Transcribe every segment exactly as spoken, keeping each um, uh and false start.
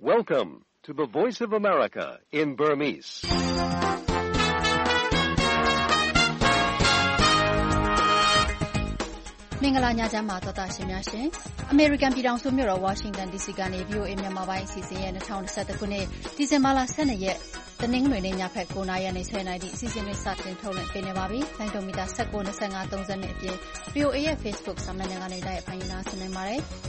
Welcome to the Voice of America in Burmese. ။မင်္ဂလာညချမ်းပါသောတာရှင်များရှင်။ American ပြည်ထောင်စုမြို့တော် Washington ဒီ စီ ကနေ ဗွီအိုအေ မြန်မာပိုင်းအစီအစဉ်ရဲ့၂၀၂၁ခုနှစ်ဒီဇင်ဘာလ၁၂ရက်တနင်္ဂနွေနေ့ညဖက်၉နာရီကနေ၁၀နာရီထိအစီအစဉ်တွေစတင်ထုတ်လွှင့်ပေးနေပါပြီ။လိုင်းဒိုမီတာ၁၉ ၂၅ ၃၀နဲ့အပြင် ဗွီအိုအေရဲ့ Facebook စာမျက်နှာကနေတိုက်ရိုက်ဖန်ယူနာဆင်နိုင်ပါတယ်။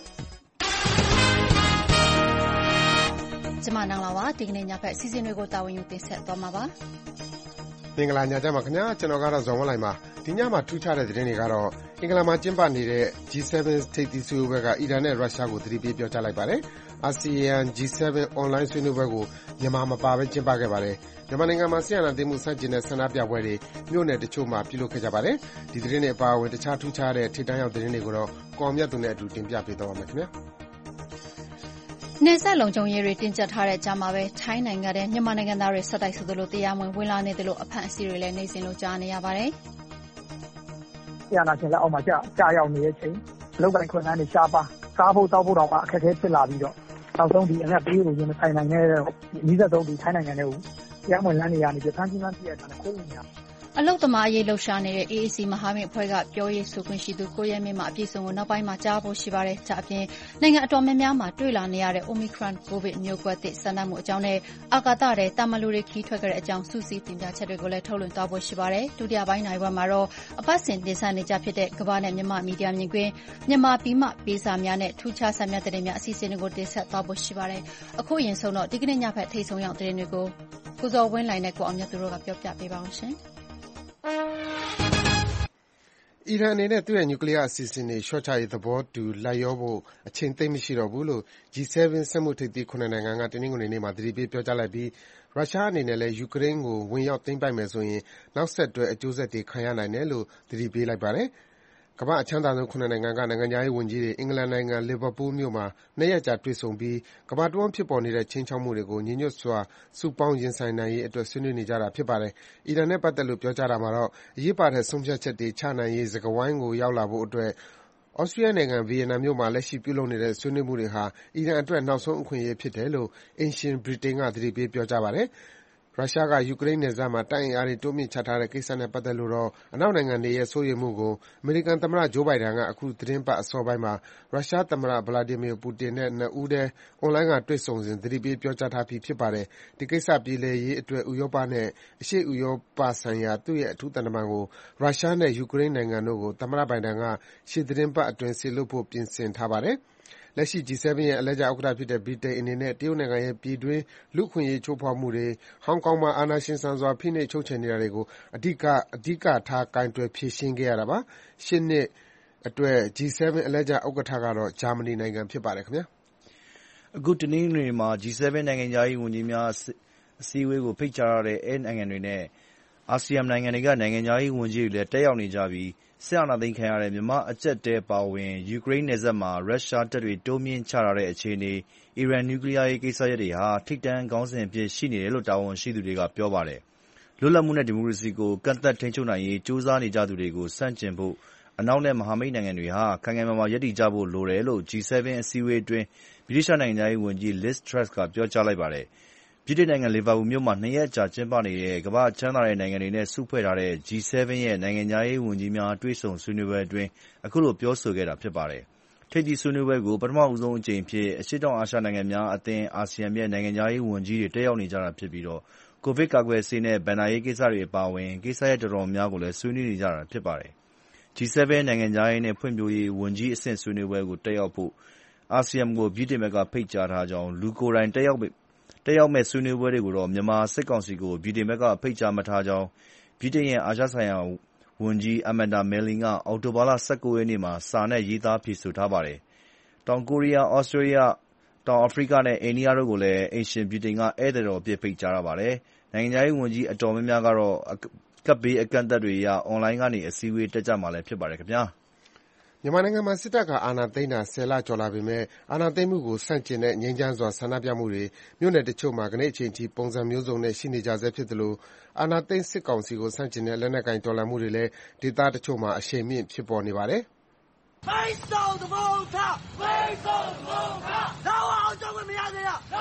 ကျမနန်းလာပါဒီကနေ့ညဖက်အစီအစဉ်တွေကိုတာဝန်ယူတင်ဆက်သွားမှာပါ။မင်္ဂလာညချမ်းပါခင်ဗျာကျွန်တော်ကတော့ဇော်ဝင်းလိုင်ပါဒီညမှာထူးခြားတဲ့သတင်းတွေကတော့အင်္ဂလန်မှာကျင်းပနေတဲ့ G 7 ထိပ်သီးဆွေးနွေးပွဲကအီရန်နဲ့ရုရှားကိုသတိပေးပြောကြားလိုက်ပါတယ်။ အာဆီယံ G 7 online ဆွေးနွေးပွဲကိုမြန်မာမပါဘဲကျင်းပခဲ့ပါတယ်။မြန်မာနိုင်ငံမှာဆီယနာသိမှုစန့်ကျင်တဲ့ဆန္ဒပြပွဲတွေမြို့နယ်တချို့မှာပြုလုပ်ခဲ့ကြပါတယ်။ဒီသတင်းတွေအပါအဝင်တခြားထူးခြားတဲ့ထိပ်တန်းရောက်သတင်းတွေကိုတော့ကော်မြတ်သူနဲ့အတူတင်ပြပေးသွားပါမယ်ခင်ဗျာ။နယ်စပ်လုံခြုံရေးတွေတင်းကျပ်ထားတဲ့ကြားမှာပဲထိုင်းနိုင်ငံထဲမြန်မာနိုင်ငံသားတွေဆက်တိုက်ဆိုသလိုတရားမဝင်ဝင်လာနေတယ်လို့အဖမ်းအဆီးတွေလည်းနေစဉ်လိုကြားနေရပါတယ်။ဆရာနာရှင်လက်အောက်မှာကြာကြာရောက်နေတဲ့အချိန်အလုပ်တိုင်းခွင့်နှန်းတွေရှားပါစားဖို့တောက်ဖို့တော့အခက်အခဲဖြစ်လာပြီးတော့နောက်ဆုံးဒီအငတ်ပေးကိုရင်ဆိုင်နိုင်တဲ့နီးစပ်ဆုံးဒီထိုင်းနိုင်ငံတွေကိုတရားမဝင်လမ်းတွေကနေပြထန်းချင်းမှပြည့်ရတာခိုးဝင်ရအလုတ်သမားအရေးလှုပ်ရှားနေတဲ့ အေ အေ စီ မဟာမိတ်အဖွဲ့ကပြောရေးဆိုခွင့်ရှိသူကိုရဲမင်းမှအပြည့်စုံကိုနောက်ပိုင်းမှာကြားဖို့ရှိပါတယ်။ဒါအပြင်နိုင်ငံအတော်များများမှာတွေ့လာနေရတဲ့ Omicron ကိုဗစ်မျိုးကွဲသစ်စံတမ်းမှုအကြောင်းနဲ့အာကာသထဲတာမန်လူတွေခီးထွက်ခဲ့တဲ့အကြောင်းစုစည်းတင်ပြချက်တွေကိုလည်းထုတ်လွှင့်သွားဖို့ရှိပါတယ်။ဒုတိယပိုင်းနိုင်ဝက်မှာတော့အပတ်စဉ်တင်ဆက်နေကြဖြစ်တဲ့ကမ္ဘာနဲ့မြန်မာမီဒီယာမြင်ကွင်းမြန်မာပြည်မှပေးစာများနဲ့ထူးခြားဆံမြတ်တဲ့များအစီအစဉ်တွေကိုတင်ဆက်သွားဖို့ရှိပါတယ်။အခုအရင်ဆုံးတော့ဒီကနေ့ညဖက်ထိတ်ဆုံးရောက်တဲ့တွေကိုကိုစောဝင်းလိုင်နဲ့ကိုအောင်မြတ်သူတို့ကပြောပြပေးပါအောင်ရှင်။အီရန်အနေနဲ့သူ့ရဲ့နျူကလ িয়ার အစီအစဉ်တွေလျှော့ချရေးသဘောတူလိုက်လျောဖို့အချိန်သိပ်မရှိတော့ဘူးလို့ G 7 စက်မှုထိပ်သီး၇နိုင်ငံကတနင်္ဂနွေနေ့မှာသတိပေးပြောကြားလိုက်ပြီးရုရှားအနေနဲ့လည်းယူကရိန်းကိုဝင်ရောက်သိမ်းပိုက်မယ်ဆိုရင်နောက်ဆက်တွဲအကျိုးဆက်တွေခံရနိုင်တယ်လို့သတိပေးလိုက်ပါတယ်။ကမ္ဘာ့အချမ်းသာဆုံး၇နိုင်ငံကနိုင်ငံခြားရေးဝန်ကြီးတွေအင်္ဂလန်နိုင်ငံလီဗာပူးမြို့မှာနှစ်ရက်ကြာတွေ့ဆုံပြီးကမ္ဘာတဝန်းဖြစ်ပေါ်နေတဲ့ခြိမ်းခြောက်မှုတွေကိုညီညွတ်စွာစုပေါင်းရင်ဆိုင်နိုင်ရေးအတွက်ဆွေးနွေးနေကြတာဖြစ်ပါတယ်။အီရန်နဲ့ပတ်သက်လို့ပြောကြားတာမှာတော့အရေးပါတဲ့ဆုံးဖြတ်ချက်တွေချနိုင်ရေးစကားဝိုင်းကိုရောက်လာဖို့အတွက်ဩစတြီးယားနိုင်ငံဗီယက်နမ်မြို့မှာလက်ရှိပြုလုပ်နေတဲ့ဆွေးနွေးမှုတွေဟာအီရန်အတွက်နောက်ဆုံးအခွင့်အရေးဖြစ်တယ်လို့အိမ်ရှင်ဗြိတိန်ကသတိပေးပြောကြားပါတယ်။ရုရှားကယူကရိန်းနယ်စပ်မှာတပ်အင်အားတွေတိုးမြှင့်ချထားတဲ့ကိစ္စနဲ့ပတ်သက်လို့တော့အနောက်နိုင်ငံတွေရဲ့စိုးရိမ်မှုကိုအမေရိကန်သမ္မတဂျိုးဘိုင်ဒန်ကအခုသီတင်းပတ်အစောပိုင်းမှာရုရှားသမ္မတဗလာဒီမီယာပူတင်နဲ့နှစ်ဦးတည်းအွန်လိုင်းကတွေ့ဆုံစဉ်သတိပေးပြောကြားထားပြီးဖြစ်ပါတယ်။ဒီကိစ္စပြေလည်ရေးအတွက်ဥရောပနဲ့အရှေ့ဥရောပဆိုင်ရာသူ့ရဲ့အထူးသံတမန်ကိုရုရှားနဲ့ယူကရိန်းနိုင်ငံတို့ကိုသမ္မတဘိုင်ဒန်ကရှေ့သီတင်းပတ်အတွင်းစေလွှတ်ဖို့ပြင်ဆင်ထားပါတယ်။လက်ရှိ G 7 ရဲ့အလှည့်ကျဥက္ကဋ္ဌဖြစ်တဲ့ဗြိတိန်အနေနဲ့တရုတ်နိုင်ငံရဲ့ပြည်တွင်းလူ့အခွင့်အရေးချိုးဖောက်မှုတွေ၊ဟောင်ကောင်မှာအာဏာရှင်ဆန်စွာဖိနှိပ်ချုပ်ချယ်နေတာတွေကိုအဓိကအဓိကထားကိုင်တွယ်ဖြေရှင်းခဲ့ရတာပါ။ရှေ့နှစ်အတွက် G 7 အလှည့်ကျဥက္ကဋ္ဌကတော့ဂျာမနီနိုင်ငံဖြစ်ပါတယ်ခင်ဗျာ။အခုတနင်္ဂနွေမှာ G 7 နိုင်ငံခြားရေးဝန်ကြီးများအစည်းအဝေးကိုဖိတ်ကြားထားတဲ့အဲနိုင်ငံတွေနဲ့အာဆီယံနိုင်ငံတွေကနိုင်ငံခြားရေးဝန်ကြီးတွေလည်းတက်ရောက်နေကြပြီးစစ်အာဏာသိမ်းခံရတဲ့မြန်မာအကျပ်တဲပါဝင်ယူကရိန်းနယ်စပ်မှာရုရှားတပ်တွေတိုးမြင့်ချထားတဲ့အခြေအနေအီရန်နျူကလ িয়ার ရေးကိစ္စရပ်တွေဟာထိပ်တန်းခေါင်းစဉ်အဖြစ်ရှိနေတယ်လို့တာဝန်ရှိသူတွေကပြောပါတယ်။လွတ်လပ်မှုနဲ့ဒီမိုကရေစီကိုကန့်သတ်ထိန်းချုပ်နိုင်ရေးကြိုးစားနေကြသူတွေကိုဆန့်ကျင်ဖို့အနောက်နဲ့မဟာမိတ်နိုင်ငံတွေဟာခိုင်ခိုင်မာမာရပ်တည်ကြဖို့လိုတယ်လို့ G 7 အစည်းအဝေးအတွင်းဗြိတိသျှနိုင်ငံခြားရေးဝန်ကြီး Liz Truss ကပြောကြားလိုက်ပါတယ်။ဗြိတိန်နိုင်ငံလီဗာပူးမြို့မှာနှစ်ရက်ကြာကျင်းပနေတဲ့ကမ္ဘာ့ချမ်းသာတဲ့နိုင်ငံတွေနဲ့စုဖွဲ့ထားတဲ့ G 7 ရဲ့နိုင်ငံခြားရေးဝန်ကြီးများတွေ့ဆုံဆွေးနွေးပွဲအတွင်းအခုလိုပြောဆိုခဲ့တာဖြစ်ပါတယ်။ထိပ်သီးဆွေးနွေးပွဲကိုပထမဆုံးအကြိမ်အဖြစ်အရှေ့တောင်အာရှနိုင်ငံများအသင်းအာဆီယံရဲ့နိုင်ငံခြားရေးဝန်ကြီးတွေတက်ရောက်နေကြတာဖြစ်ပြီးကိုဗစ်ကာကွယ်ဆေးနဲ့ဘဏ္ဍာရေးကိစ္စတွေအပါအဝင်ကိစ္စရပ်တော်တော်များများကိုလည်းဆွေးနွေးနေကြတာဖြစ်ပါတယ်။ G 7 နိုင်ငံခြားရေးနဲ့ဖွံ့ဖြိုးရေးဝန်ကြီးအဆင့်ဆွေးနွေးပွဲကိုတက်ရောက်ဖို့အာဆီယံကိုဗြိတိန်ဘက်ကဖိတ်ကြားထားကြောင်းလူကိုယ်တိုင်တက်ရောက်တက်ရောက်မဲ့ဆွေးနွေးပွဲတွေကိုတော့မြန်မာစစ်ကောင်စီကိုဗြိတိန်ဘက်ကဖိတ်ကြားမထားကြောင်းဗြိတိန်ရဲ့အာရှဆိုင်ရာဝန်ကြီးအမန်ဒါမယ်လင်ကအောက်တိုဘာလ၁၉ရက်နေ့မှာစာနဲ့ရေးသားဖြေဆိုထားပါတယ်။တောင်ကိုရီးယား၊ဩစတြေးလျ၊တောင်အာဖရိကနဲ့အိန္ဒိယတို့ကိုလည်းအိမ်ရှင်ဗြိတိန်ကဧည့်သည်တော်အဖြစ်ဖိတ်ကြားထားပါတယ်။နိုင်ငံခြားရေးဝန်ကြီးအတော်များများကတော့ကပ်ဘေးအကန့်အသတ်တွေအရအွန်လိုင်းကနေအစည်းအဝေးတက်ကြမှာလည်းဖြစ်ပါတယ်ခင်ဗျာ။မြန်မာနိုင်ငံမှာစစ်တပ်ကအာဏာသိမ်းတာဆယ်လကျော်လာပေမဲ့အာဏာသိမ်းမှုကိုဆန့်ကျင်တဲ့ငြိမ်းချမ်းစွာဆန္ဒပြမှုတွေမြို့နယ်တချို့မှာကနေ့အချိန်ထိပုံစံမျိုးစုံနဲ့ရှိနေကြဆဲဖြစ်သလိုအာဏာသိမ်းစစ်ကောင်စီကိုဆန့်ကျင်တဲ့လက်နက်ကိုင်တော်လှန်မှုတွေလည်းဒေသတချို့မှာအရှိန်မြင့်ဖြစ်ပေါ်နေပါတယ်ဖိတ်ဆို့သဘောထားဖိတ်ဆို့သဘောထားလောက်အောင်ကြောင့်မရသေးရလော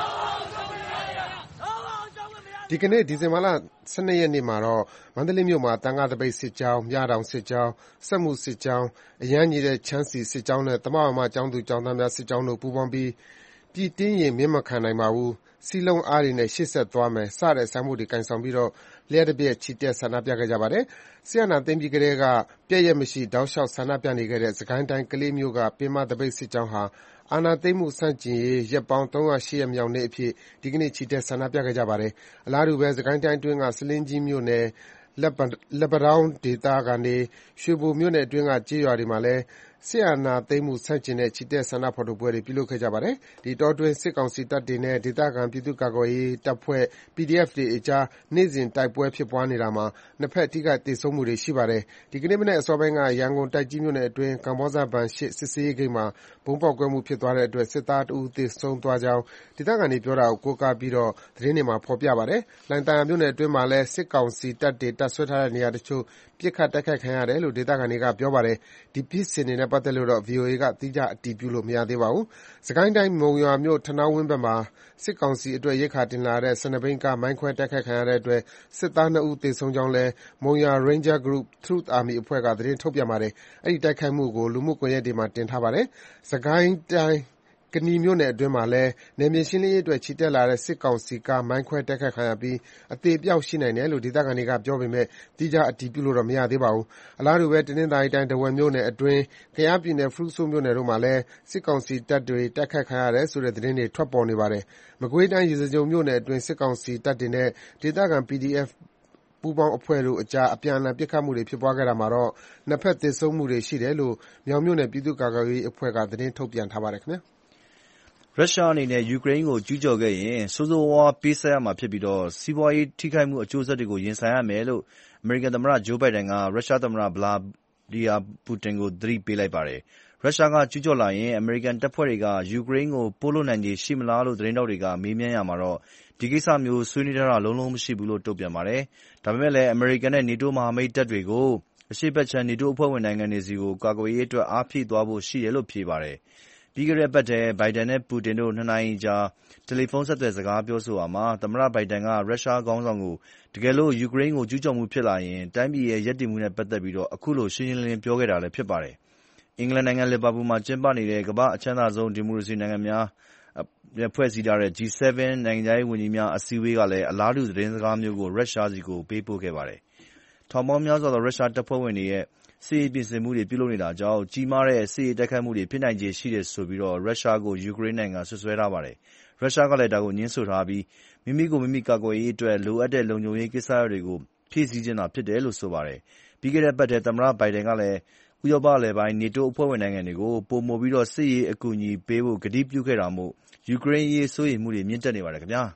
ဒီကနေ့ဒီဇင်ဘာလ၁၂ရက်နေ့မှာတော့မန္တလေးမြို့မှာသံဃာသပိတ်စစ်ကြောင်း၊မြတောင်စစ်ကြောင်း၊စက်မှုစစ်ကြောင်း၊အရမ်းညီတဲ့ချမ်းစီစစ်ကြောင်းနဲ့သမဝါယမကျောင်းသူကျောင်းသားများစစ်ကြောင်းတို့ပူးပေါင်းပြီးပြည်တင်းရင်မြင့်မခံနိုင်ပါဘူး၊စည်းလုံးအားတွေနဲ့ရှေ့ဆက်သွားမယ်စတဲ့ဆိုင်းဘုတ်တွေကိုင်ဆောင်ပြီးလျှပ်တပြက်ချီတက်ဆန္ဒပြခဲ့ကြပါတယ်။စစ်အာဏာသိမ်းပြီးကတည်းကပြတ်ရက်မရှိတောက်လျှောက်ဆန္ဒပြနေခဲ့တဲ့စစ်ကိုင်းတိုင်းကလေးမြို့ကပင်မသပိတ်စစ်ကြောင်းဟာအာဏာသိမ်းမှုဆန့်ကျင်ရေးရက်ပေါင်းသုံးရာရှစ်ရက်မြောက်နေ့အဖြစ်ဒီကနေ့ချီတက်ဆန္ဒပြခဲ့ကြပါတယ်။အလားတူပဲစစ်ကိုင်းတိုင်းအတွင်းကဆားလင်းကြီးမြို့နယ်လက်ပံတောင်းဒေသကနေရွှေဘိုမြို့နယ်အတွင်းကကျေးရွာတွေမှာလည်းစစ်အာဏာသိမ်းမှုဆန့်ကျင်တဲ့ချီတက်ဆန္ဒဖော်ထုတ်ပွဲတွေပြုလုပ်ခဲ့ကြပါတယ်။ဒီအတောအတွင်းစစ်ကောင်စီတပ်တွေနဲ့ဒေသခံပြည်သူ့ကာကွယ်ရေးတပ်ဖွဲ့ ပီဒီအက်ဖ် တွေအကြားနေ့စဉ်တိုက်ပွဲဖြစ်ပွားနေတာမှာနှစ်ဘက်ထိခိုက်သေဆုံးမှုတွေရှိပါတယ်။ဒီကနေ့မနက်အစောပိုင်းကရန်ကုန်တိုက်ကြီးမြို့နယ်အတွင်းကမ္ဘောဇဘဏ်ရှေ့စစ်ဆေးရေးဂိတ်မှာဗုံးပေါက်ကွဲမှုဖြစ်သွားတဲ့အတွက်စစ်သားတဦးသေဆုံးသွားကြောင်းဒေသခံတွေပြောတာကိုကိုးကားပြီးသတင်းတွေမှာဖော်ပြပါတယ်။လှိုင်သာယာမြို့နယ်အတွင်းမှာလည်းစစ်ကောင်စီတပ်တွေတပ်စွဲထားတဲ့နေရာတချို့ပစ်ခတ်တိုက်ခိုက်ခံရတယ်လို့ဒေသခံတွေကပြောပါတယ်။ဒီဖြစ်စဉ်တွေနဲ့ပတ်သက်လို့ဗွီအိုအေကသီးခြားအတည်ပြုလို့မရသေးပါဘူး။စစ်ကိုင်းတိုင်းမုံရွာမြို့ထနောင်းဝင်းဘက်မှာစစ်ကောင်စီအတွက်ရိက္ခာတင်လာတဲ့၁၂ဘီးကားမိုင်းခွဲတိုက်ခိုက်ခံရတဲ့အတွက်စစ်သားနှစ်ဦးသေဆုံးကြောင်းလည်းမုံရွာ Ranger Group Truth Army အဖွဲ့ကသတင်းထုတ်ပြန်ပါတယ်။အဲဒီတိုက်ခိုက်မှုကိုလူမှုကွန်ရက်တွေမှာတင်ထားပါတယ်။စစ်ကိုင်းတိုင်းကနီမြို့နယ်အတွင်းမှာလည်းနယ်မြေရှင်းလင်းရေးအတွက်ချီတက်လာတဲ့စစ်ကောင်စီကားမိုင်းခွဲတိုက်ခိုက်ခံရပြီးအသေအပျောက်ရှိနိုင်တယ်လို့ဒေသခံတွေကပြောပေမဲ့သီးခြားအတည်ပြုလို့မရသေးပါဘူး။အလားတူပဲတနင်္သာရီတိုင်းထားဝယ်မြို့နယ်အတွင်း၊ကယားပြည်နယ်ဖရူဆိုမြို့နယ်တို့မှာလည်းစစ်ကောင်စီတပ်တွေတိုက်ခိုက်ခံရတယ်ဆိုတဲ့သတင်းတွေထွက်ပေါ်နေပါတယ်။မကွေးတိုင်းရေစကြိုမြို့နယ်အတွင်းစစ်ကောင်စီတပ်တွေနဲ့ဒေသခံ ပီဒီအက်ဖ် ပူးပေါင်းအဖွဲ့တို့အကြားအပြန်အလှန်ပစ်ခတ်မှုတွေဖြစ်ပွားခဲ့တာမှာနှစ်ဘက်သေဆုံးမှုတွေရှိတယ်လို့မြောင်မြို့နယ်ပြည်သူ့ကာကွယ်ရေးအဖွဲ့ကသတင်းထုတ်ပြန်ထားပါတယ်။ရုရှားအနေနဲ့ယူကရိန်းကိုကျူးကျော်ခဲ့ရင်ဆိုးဆိုးဝါးဝါးပေးဆပ်ရမှာဖြစ်ပြီးစီးပွားရေးထိခိုက်မှုအကျိုးဆက်တွေကိုရင်ဆိုင်ရမယ်လို့အမေရိကန်သမ္မတဂျိုးဘိုင်ဒန်ကရုရှားသမ္မတဗလာဒီယာပူတင်ကိုသတိပေးလိုက်ပါတယ်။ရုရှားကကျူးကျော်လာရင်အမေရိကန်တပ်ဖွဲ့တွေကယူကရိန်းကိုပို့လွှတ်နိုင်ခြေရှိမလားလို့သတင်းထောက်တွေကမေးမြန်းရာမှာဒီကိစ္စမျိုးဆွေးနွေးထားတာလုံးလုံးမရှိဘူးလို့တုံ့ပြန်ပါတယ်။ဒါပေမဲ့လည်းအမေရိကန်နဲ့နေတိုးမဟာမိတ်တပ်တွေကိုအရှေ့ဘက်ခြမ်းနေတိုးအဖွဲ့ဝင်နိုင်ငံတွေဆီကိုကာကွယ်ရေးအတွက်အားဖြည့်သွားဖို့ရှိတယ်လို့ဖြေပါတယ်။ပြီးခဲ့တဲ့အပတ်ထဲဘိုင်ဒန်နဲ့ပူတင်တို့နှစ်နာရီကြာတယ်လီဖုန်းဆက်သွယ်စကားပြောဆိုရာမှာသမ္မတဘိုင်ဒန်ကရုရှားခေါင်းဆောင်ကိုတကယ်လို့ယူကရိန်းကိုကျူးကျော်မှုဖြစ်လာရင်တိုင်းပြည်ရဲ့ရပ်တည်မှုနဲ့ပတ်သက်ပြီးအခုလိုရှင်းရှင်းလင်းလင်းပြောခဲ့တာလည်းဖြစ်ပါတယ်။အင်္ဂလန်နိုင်ငံလီဗာပူးမှာကျင်းပနေတဲ့ကမ္ဘာ့အချမ်းသာဆုံးဒီမိုကရေစီနိုင်ငံများဖွဲ့စည်းထားတဲ့ ဂျီ ဆဲဗင်း နိုင်ငံခြားရေးဝန်ကြီးများအစည်းအဝေးကလည်းအလားတူသတင်းစကားမျိုးကိုရုရှားဆီကိုပေးပို့ခဲ့ပါတယ်။ထောင်ပေါင်းများစွာသောရုရှားတပ်ဖွဲ့ဝင်တွေရဲ့စစ်ရေးပြင်ဆင်မှုတွေပြုလုပ်နေတာကြောင့်ကြီးမားတဲ့စစ်ရေးတိုက်ခိုက်မှုတွေဖြစ်နိုင်ခြေရှိတယ်ဆိုပြီးရုရှားကိုယူကရိန်းနိုင်ငံစွပ်စွဲထားပါတယ်။ရုရှားကလည်းဒါကိုငြင်းဆိုထားပြီးမိမိကိုမိမိကာကွယ်ရေးအတွက်လိုအပ်တဲ့လုံခြုံရေးကိစ္စရပ်တွေကိုဖြည့်ဆည်းချင်တာဖြစ်တယ်လို့ဆိုပါတယ်။ပြီးခဲ့တဲ့အပတ်ထဲသမ္မတဘိုင်ဒန်ကလည်းဥရောပအလယ်ပိုင်းနေတိုးအဖွဲ့ဝင်နိုင်ငံတွေကိုပိုမိုပြီးစစ်ရေးအကူအညီပေးဖို့ကတိပြုခဲ့တာမို့ယူကရိန်းအရေးစိုးရိမ်မှုတွေမြင့်တက်နေပါတယ်ခင်ဗျာ။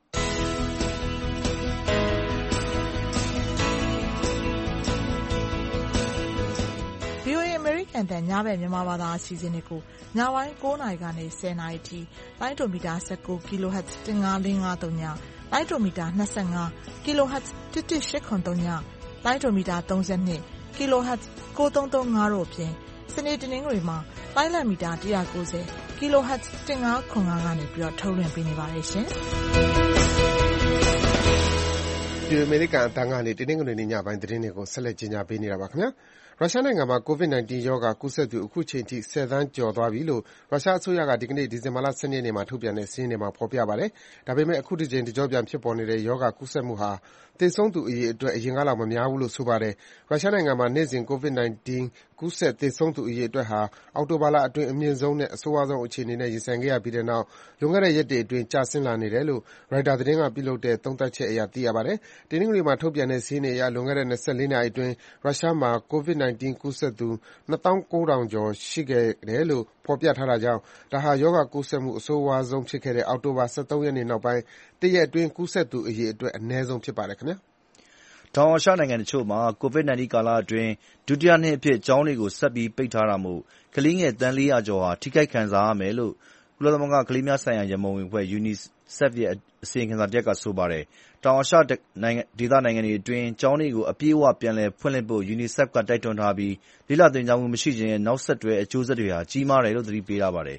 အတန်ညဘက်မြန်မာဘာသာအစီအစဉ်တွေကိုညပိုင်း၉နာရီကနေ၁၀နာရီထိလိုင်းဒိုမီတာ၁၉ kHz ၁၅၄၅၃ညလိုင်းဒိုမီတာ၂၅ kHz ၁၁၈၇၃ညလိုင်းဒိုမီတာ၃၂ kHz ၉၃၃၅တို့အပြင်စနေတနင်္ဂနွေမှာလိုင်းလံမီတာ၁၉၀ kHz ၁၅၇၅ကနေပြီးတော့ထုတ်လွှင့်ပေးနေပါတယ်ရှင်။ဒီအမေရိကန်အတန်းကနေတနင်္ဂနွေနေ့ညပိုင်းသတင်းတွေကိုဆက်လက်ကြီးညာပေးနေတာပါခင်ဗျာ။ရုရှားနိုင်ငံမှာ ကိုဗစ် ၁၉ ရောဂါကူးစက်သူအခုချိန်ထိဆယ်သန်းကျော်သွားပြီလို့ရုရှားအစိုးရကဒီကနေ့ဒီဇင်ဘာလ၁၂ရက်နေ့မှာထုတ်ပြန်တဲ့စာရင်းတွေမှာဖော်ပြပါတယ်။ဒါပေမဲ့အခုတကြိမ်တကျော့ပြန်ဖြစ်ပေါ်နေတဲ့ရောဂါကူးစက်မှုဟာသေဆုံးသူအရေအတွက်အရင်ကလောက်မများဘူးလို့ဆိုပါတယ်။ရုရှားနိုင်ငံမှာနေ့စဉ်ကိုဗစ်၁၉ကူးစက်သေဆုံးသူအရေအတွက်ဟာအောက်တိုဘာလအတွင်းအမြင့်ဆုံးနဲ့အဆိုးဝါးဆုံးအခြေအနေနဲ့ရင်ဆိုင်ခဲ့ရပြီးတဲ့နောက်လွန်ခဲ့တဲ့ရက်တွေအတွင်းကျဆင်းလာနေတယ်လို့ရိုက်တာသတင်းကပြုလုပ်တဲ့သုံးသပ်ချက်အရသိရပါတယ်။တနင်္ဂနွေမှာထုတ်ပြန်တဲ့စာရင်းတွေအရလွန်ခဲ့တဲ့၂၄နာရီအတွင်းရုရှားမှာကိုဗစ်၁၉ကူးစက်သူနှစ်သောင်းကိုးထောင်ကျော်ရှိခဲ့တယ်လို့ဖော်ပြထားတာကြောင့်ဒါဟာရောဂါကူးစက်မှုအဆိုးဝါးဆုံးဖြစ်ခဲ့တဲ့အောက်တိုဘာ၁၃ရက်နေ့နောက်ပိုင်းတရက်အတွင်းကူးစက်သူအရေအတွက်အနည်းဆုံးဖြစ်ပါတယ်ခင်ဗျာ။တောင်အာရှနိုင်ငံတချို့မှာကိုဗစ်၁၉ကာလအတွင်းဒုတိယနှစ်အဖြစ်ကျောင်းတွေကိုဆက်ပြီးပိတ်ထားတာမို့ကလေးငယ်သန်းလေးရာကျော်ဟာထိခိုက်ခံစားရမယ်လို့ကုလသမဂ္ဂကလေးများဆိုင်ရာရန်ပုံငွေအဖွဲ့ ယူနီဆက်ဖ်ရဲ့အစီရင်ခံစာတရပ်ကဆိုပါတယ်။တောင်အာရှဒေသနိုင်ငံတွေအတွင်းကျောင်းတွေကိုအပြည့်အဝပြန်လည်ဖွင့်လှစ်ဖို့ယူနီဆက်ဖ်ကတိုက်တွန်းထားပြီးလေ့လာသင်ကြားမှုမရှိခြင်းရဲ့နောက်ဆက်တွဲအကျိုးဆက်တွေဟာကြီးမားတယ်လို့သတိပေးထားပါတယ်။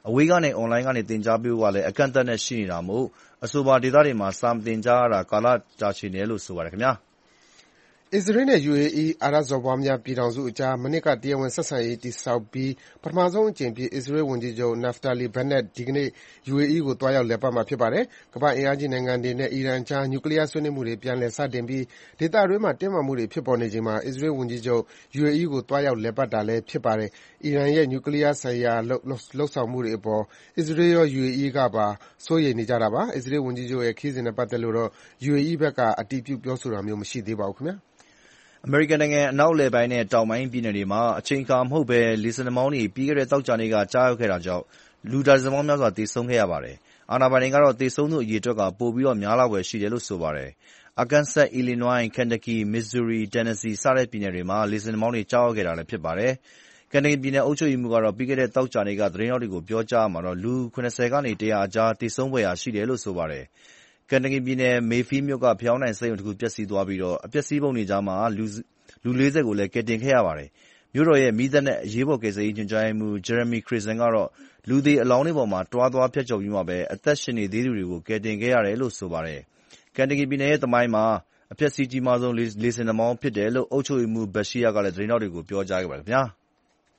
အဝေးကနေအွန်လိုင်းကနေသင်ကြားပေးဖို့ကလည်းအကန့်အသတ်နဲ့ရှိနေတာမို့အဆိုပါဒေသတွေမှာစာမသင်ကြားရတာကာလကြာရှည်နေတယ်လို့ဆိုပါတယ်ခင်ဗျာ။အစ္စရေးနဲ့ ယူအေအီး အာရပ်စော်ဘွားများပြည်ထောင်စုအကြားမနှစ်ကတရားဝင်ဆက်ဆံရေးတည်ဆောက်ပြီးပထမဆုံးအကြိမ်အဖြစ်အစ္စရေးဝန်ကြီးချုပ် Naftali Bennett ဒီကနေ့ ယူအေအီးကိုသွားရောက်လည်ပတ်မှာဖြစ်ပါတယ်။ကမ္ဘာ့အင်အားကြီးနိုင်ငံတွေနဲ့အီရန်အကြားနျူကလီးယားဆွေးနွေးမှုတွေပြန်လည်စတင်ပြီးဒေသတွင်းမှာတင်းမာမှုတွေဖြစ်ပေါ်နေချိန်မှာအစ္စရေးဝန်ကြီးချုပ် ယူအေအီးကိုသွားရောက်လည်ပတ်တာလည်းဖြစ်ပါတယ်။အီရန်ရဲ့နျူကလီးယားဆိုင်ရာလုပ်ဆောင်မှုတွေအပေါ်အစ္စရေးရော ယူအေအီးကပါစိုးရိမ်နေကြတာပါ။အစ္စရေးဝန်ကြီးချုပ်ရဲ့ခရီးစဉ်နဲ့ပတ်သက်လို့တော့ ယူအေအီးဘက်ကအတည်ပြုပြောဆိုတာမျိုးမရှိသေးပါဘူးခင်ဗျာ။အမေရိကန်နိုင်ငံအနောက်အလယ်ပိုင်းနဲ့တောင်ပိုင်းပြည်နယ်တွေမှာအချိန်အခါမဟုတ်ဘဲလေဆင်နှာမောင်းတွေပြီးခဲ့တဲ့သောကြာနေ့ကကျရောက်ခဲ့တာကြောင့်လူဒါဇင်ပေါင်းများစွာသေဆုံးခဲ့ရပါတယ်။အာဏာပိုင်တွေကတော့သေဆုံးသူအရေအတွက်ကပိုပြီးများလာဖွယ်ရှိတယ်လို့ဆိုပါတယ်။ Arkansas, Illinois, Kentucky, Missouri, Tennessee စတဲ့ပြည်နယ်တွေမှာလေဆင်နှာမောင်းတွေကျရောက်ခဲ့တာလည်းဖြစ်ပါတယ်။ Kentucky ပြည်နယ်အုပ်ချုပ်ရေးမှူးကတော့ပြီးခဲ့တဲ့သောကြာနေ့ကသတင်းထောက်တွေကိုပြောကြားရာမှာလူ၇၀ကနေ၁၀၀အကြားသေဆုံးဖွယ်ရာရှိတယ်လို့ဆိုပါတယ်။ Kentucky ပြည်နယ် Mayfield မြို့ကဖယောင်းတိုင်စက်ရုံတခုပျက်စီးသွားပြီးအပျက်အစီးပုံတွေကြားမှာလူလေးဆယ်ကိုလည်းကယ်တင်ခဲ့ရပါတယ်။မြို့တော်ရဲ့မီးသတ်နဲ့အရေးပေါ်ကယ်ဆယ်ရေးညွှန်ကြားရေးမှူး Jeremy Creason ကတော့လူသေအလောင်းတွေပေါ်မှာတွားသွားဖြတ်ကျော်ပြီးမှပဲအသက်ရှင်နေသေးသူတွေကိုကယ်တင်ခဲ့ရတယ်လို့ဆိုပါတယ်။ Kentucky ပြည်နယ်ရဲ့သမိုင်းမှာအပျက်အစီးကြီးမားဆုံးလေဆင်နှာမောင်းဖြစ်တယ်လို့အုပ်ချုပ်ရေးမှူး Beshear ကလည်းသတင်းထောက်တွေကိုပြောကြားခဲ့ပါတယ်ခင်ဗျာ။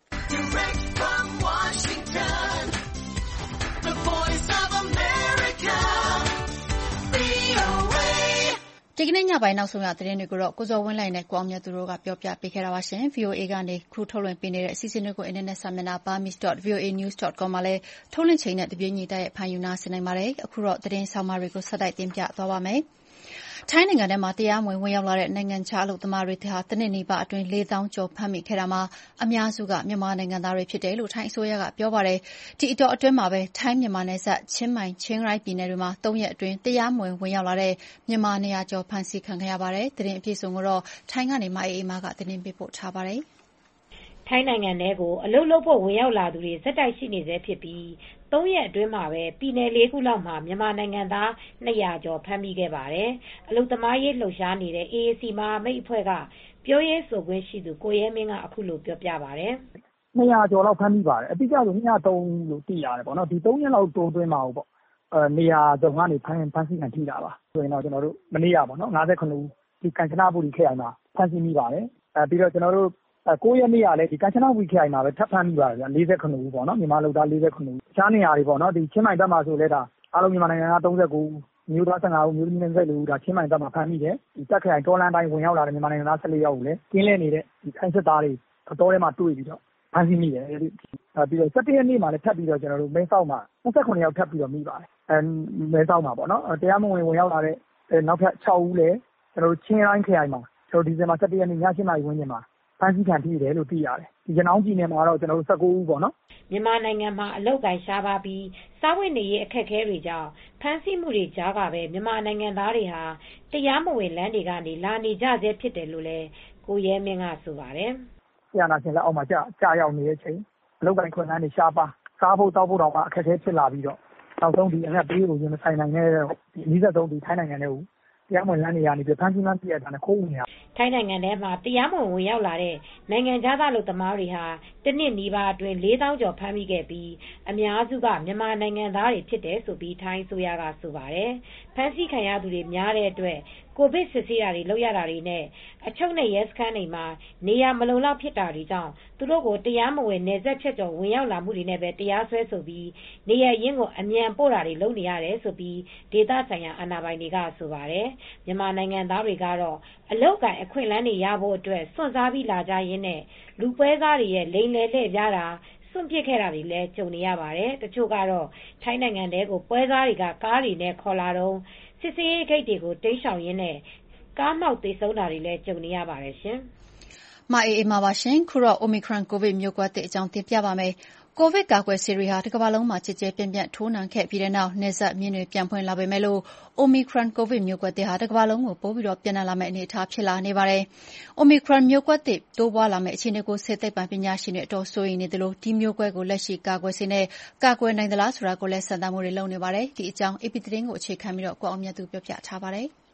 ဒီကနေ့ညပိုင်းနောက်ဆုံးရသတင်းတွေကိုတော့ကိုဇော်ဝင်းလှိုင်နဲ့ကိုအောင်မြတ်သူတို့ကပြောပြပေးခဲ့တာပါရှင်။ ဗွီအိုအေကနေခုထုတ်လွှင့်ပေးနေတဲ့အစီအစဉ်တွေကိုအင်တာနက်စာမျက်နှာ burmese dot v o a news dot com မှာလည်းထုတ်လွှင့်ချိန်နဲ့တပြေးညီတိုက်ရိုက်ဖမ်းယူနိုင်စေနိုင်ပါတယ်။အခုတော့သတင်းဆောင်မတွေကိုဆက်တိုက်တင်ပြသွားပါမယ်။ ထိုင်းနိုင်ငံထဲမှာတရားမဝင်ဝင်ရောက်လာတဲ့နိုင်ငံခြားအလုပ်သမားတွေဟာတနှစ်နီးပါးအတွင်းလေးသောင်းကျော်ဖမ်းမိခဲ့တာမှာအများစုကမြန်မာနိုင်ငံသားတွေဖြစ်တယ်လို့ထိုင်းအစိုးရကပြောပါတယ်။ဒီအတောအတွင်းမှာပဲထိုင်းမြန်မာနယ်စပ်ချင်းမိုင်၊ချင်းရိုင်ပြည်နယ်တွေမှာသုံးရက်အတွင်းတရားမဝင်ဝင်ရောက်လာတဲ့မြန်မာ၂ရာကျော်ဖမ်းဆီးခံခဲ့ရပါတယ်။သတင်းအပြည့်အစုံကိုတော့ထိုင်းကနေမအေးအေးမာကသတင်းပေးပို့ထားပါတယ်။ထိုင်းနိုင်ငံထဲကိုအလုပ်လုပ်ဖို့ဝင်ရောက်လာသူတွေဆက်တိုက်ရှိနေဆဲဖြစ်ပြီးသုံးရက်အတွင်းမှာပဲပြည်နယ်လေးခုလောက်မှာမြန်မာနိုင်ငံသား၂ရာကျော်ဖမ်းမိခဲ့ပါတယ်။အလုပ်သမားရေးလှုပ်ရှားနေတဲ့ အေအေစီ မဟာမိတ်အဖွဲ့ကပြောရေးဆိုခွင့်ရှိသူကိုရဲမင်းကအခုလိုပြောပြပါတယ်။၂ရာကျော်လောက်ဖမ်းမိပါတယ်။အတိအကျဆို၂၀၃လို့သိရတယ်ပေါ့နော်။ဒီသုံးရက်လောက်တိုးအတွင်းမှာပေါ့နေရာစုံကနေဖမ်းဖမ်းဆီးခံထိတာပါ။ဆိုရင်တော့ကျွန်တော်တို့မနေ့ကပေါ့နော်၅၇ဦးဒီကမ်ချနဘူရီခရိုင်မှာဖမ်းဆီးမိပါတယ်။အဲပြီးတော့ကျွန်တော်တို့၉ရက်နေ့ကလည်းဒီကမ်ချနဘူရီခရိုင်မှာပဲထပ်ဖမ်းမိပါတယ်ဗျာ၄၇ဦးပေါ့နော်မြန်မာလူသား၄၇ဦးတခြားနေရာတွေပေါ့နော်ဒီချင်းမိုင်ဘက်မှာဆိုလဲဒါအားလုံးမြန်မာနိုင်ငံသား၃၉ဦးမျိုးသား၁၅ဦးမျိုးသမီး၂၄ဦးဒါချင်းမိုင်ဘက်မှာဖမ်းမိတယ်ဒီတက်ခရိုင်တောလန်းတိုင်းဝင်ရောက်လာတဲ့မြန်မာနိုင်ငံသား၁၄ယောက်ကိုလည်းကျင်းလဲနေတဲ့ဒီခိုင်းစစ်သားတွေတော်ထဲမှာတွေ့ပြီးတော့ဖမ်းဆီးမိတယ်ပြီးတော့၁၁ရက်နေ့မှာလည်းထပ်ပြီးတော့ကျွန်တော်တို့မဲဆောက်မှာ၂၇ယောက်ထပ်ပြီးတော့မိပါတယ်အဲမဲဆောက်မှာပေါ့နော်တရားမဝင်ဝင်ရောက်လာတဲ့နောက်ထပ်၆ဦးလည်းကျွန်တော်တို့ချင်းရိုင်းခရိုင်မှာကျွန်တော်ဒီဇင်ဘာ၁၁ရက်နေ့ည၈နာရီဝန်းကျင်မှာဖမ်းဆီးခံထိတယ်လို့သိရတယ်ဒီရနောင်းပြည်နယ်မှာတော့ကျွန်တော်တို့၁၉ဦးပေါ့နော်မြန်မာနိုင်ငံမှာအလုပ်ကိုင်ရှားပါပြီးစားဝတ်နေရေးအခက်အခဲတွေကြောင့်ဖမ်းဆီးမှုတွေကြားကပဲမြန်မာနိုင်ငံသားတွေဟာတရားမဝင်လမ်းတွေကနေလာနေကြဆဲဖြစ်တယ်လို့လည်းကိုရဲမင်းကဆိုပါတယ်ဆရာနာရှင်လက်အောက်မှာကြာကြာရောက်နေတဲ့အချိန်အလုပ်ကိုင်ခွင့်လမ်းတွေရှားပါစားဖို့တောက်ဖို့တော့အခက်အခဲဖြစ်လာပြီးတော့နောက်ဆုံးဒီအငတ်ပေးကိုရင်မဆိုင်နိုင်တဲ့ဒီအနည်းဆုံးဒီထိုင်းနိုင်ငံတွေကိုတရားမဝင်လမ်းတွေကနေပြီးဖမ်းဆီးမှပြရတာနဲ့ခိုးဝင်ရထိုင်းနိုင်ငံထဲမှာတရားမဝင်ဝင်ရောက်လာတဲ့နိုင်ငံခြားသားလူသမားတွေဟာတနစ်နီးပါးအတွင်းလေးသောင်းကျော်ဖမ်းမိခဲ့ပြီးအများစုကမြန်မာနိုင်ငံသားတွေဖြစ်တယ်ဆိုပြီးထိုင်းဆိုရကဆိုပါတယ်ဖမ်းဆီးခံရသူတွေများတဲ့အတွက်ကိုဗစ်စစ်ဆေးတာတွေလုပ်ရတာတွေနဲ့အချုပ်နဲ့ရဲစခန်းတွေမှာနေရာမလုံလောက်ဖြစ်တာတွေကြောင့်သူတို့ကိုတရားမဝင်နယ်စပ်ချက်ကျော်ဝင်ရောက်လာမှုတွေနဲ့ပဲတရားစွဲဆိုပြီးနေရရင်းကိုအမြန်ပို့တာတွေလုပ်နေရတယ်ဆိုပြီးဒေသဆိုင်ရာအာဏာပိုင်တွေကဆိုပါတယ်မြန်မာနိုင်ငံသားတွေကတော့အလောက်ကိုင်အခွင့်အလမ်းတွေရဖို့အတွက်စွန့်စားပြီးလာကြရင်းနဲ့လူပွဲစားတွေရဲ့လိမ်လည်လှည့်ပြားတာစွန့်ပစ်ခဲ့တာတွေလည်းကြုံနေရပါတယ်တချို့ကတော့ထိုင်းနိုင်ငံတဲကိုပွဲစားတွေကကားတွေနဲ့ခေါ်လာတော့စစ်စေးဂိတ်တွေကိုတိမ်းရှောင်ရင်းနဲ့ကားမှောက်သေဆုံးတာတွေလည်းကြုံနေရပါတယ်ရှင်။မအေးအေးမာပါရှင်ခုတော့ Omicron ကိုဗစ်မျိုးကွဲသစ်အကြောင်းတင်ပြပါမယ်။ကိုဗစ်ကာကွယ်ဆေးတွေဟာတစ်ကမ္ဘာလုံးမှာကျကျပြန့်ပြန့်ထိုးနှံခဲ့ပြီးတဲ့နောက်နယ်စပ်မြင်းတွေပြန်ဖွင့်လာပေမဲ့လို့ Omicron ကိုဗစ်မျိုးကွဲသစ်ဟာတစ်ကမ္ဘာလုံးကိုပိုပြီးတော့ပြန့်နှံ့လာမယ့်အနေအထားဖြစ်လာနေပါတယ်။ Omicron မျိုးကွဲသစ်တိုးပွားလာမယ့်အခြေအနေကိုဆေးသိပ္ပံပညာရှင်တွေအတော်စိုးရိမ်နေသလိုဒီမျိုးကွဲကိုလက်ရှိကာကွယ်ဆေးနဲ့ကာကွယ်နိုင်သလားဆိုတာကိုလည်းစမ်းသပ်မှုတွေလုပ်နေပါတယ်။ဒီအကြောင်း အေပီ သတင်းကိုအခြေခံပြီးတော့ကိုအောင်မြတ်သူပြောပြထားပါတယ်။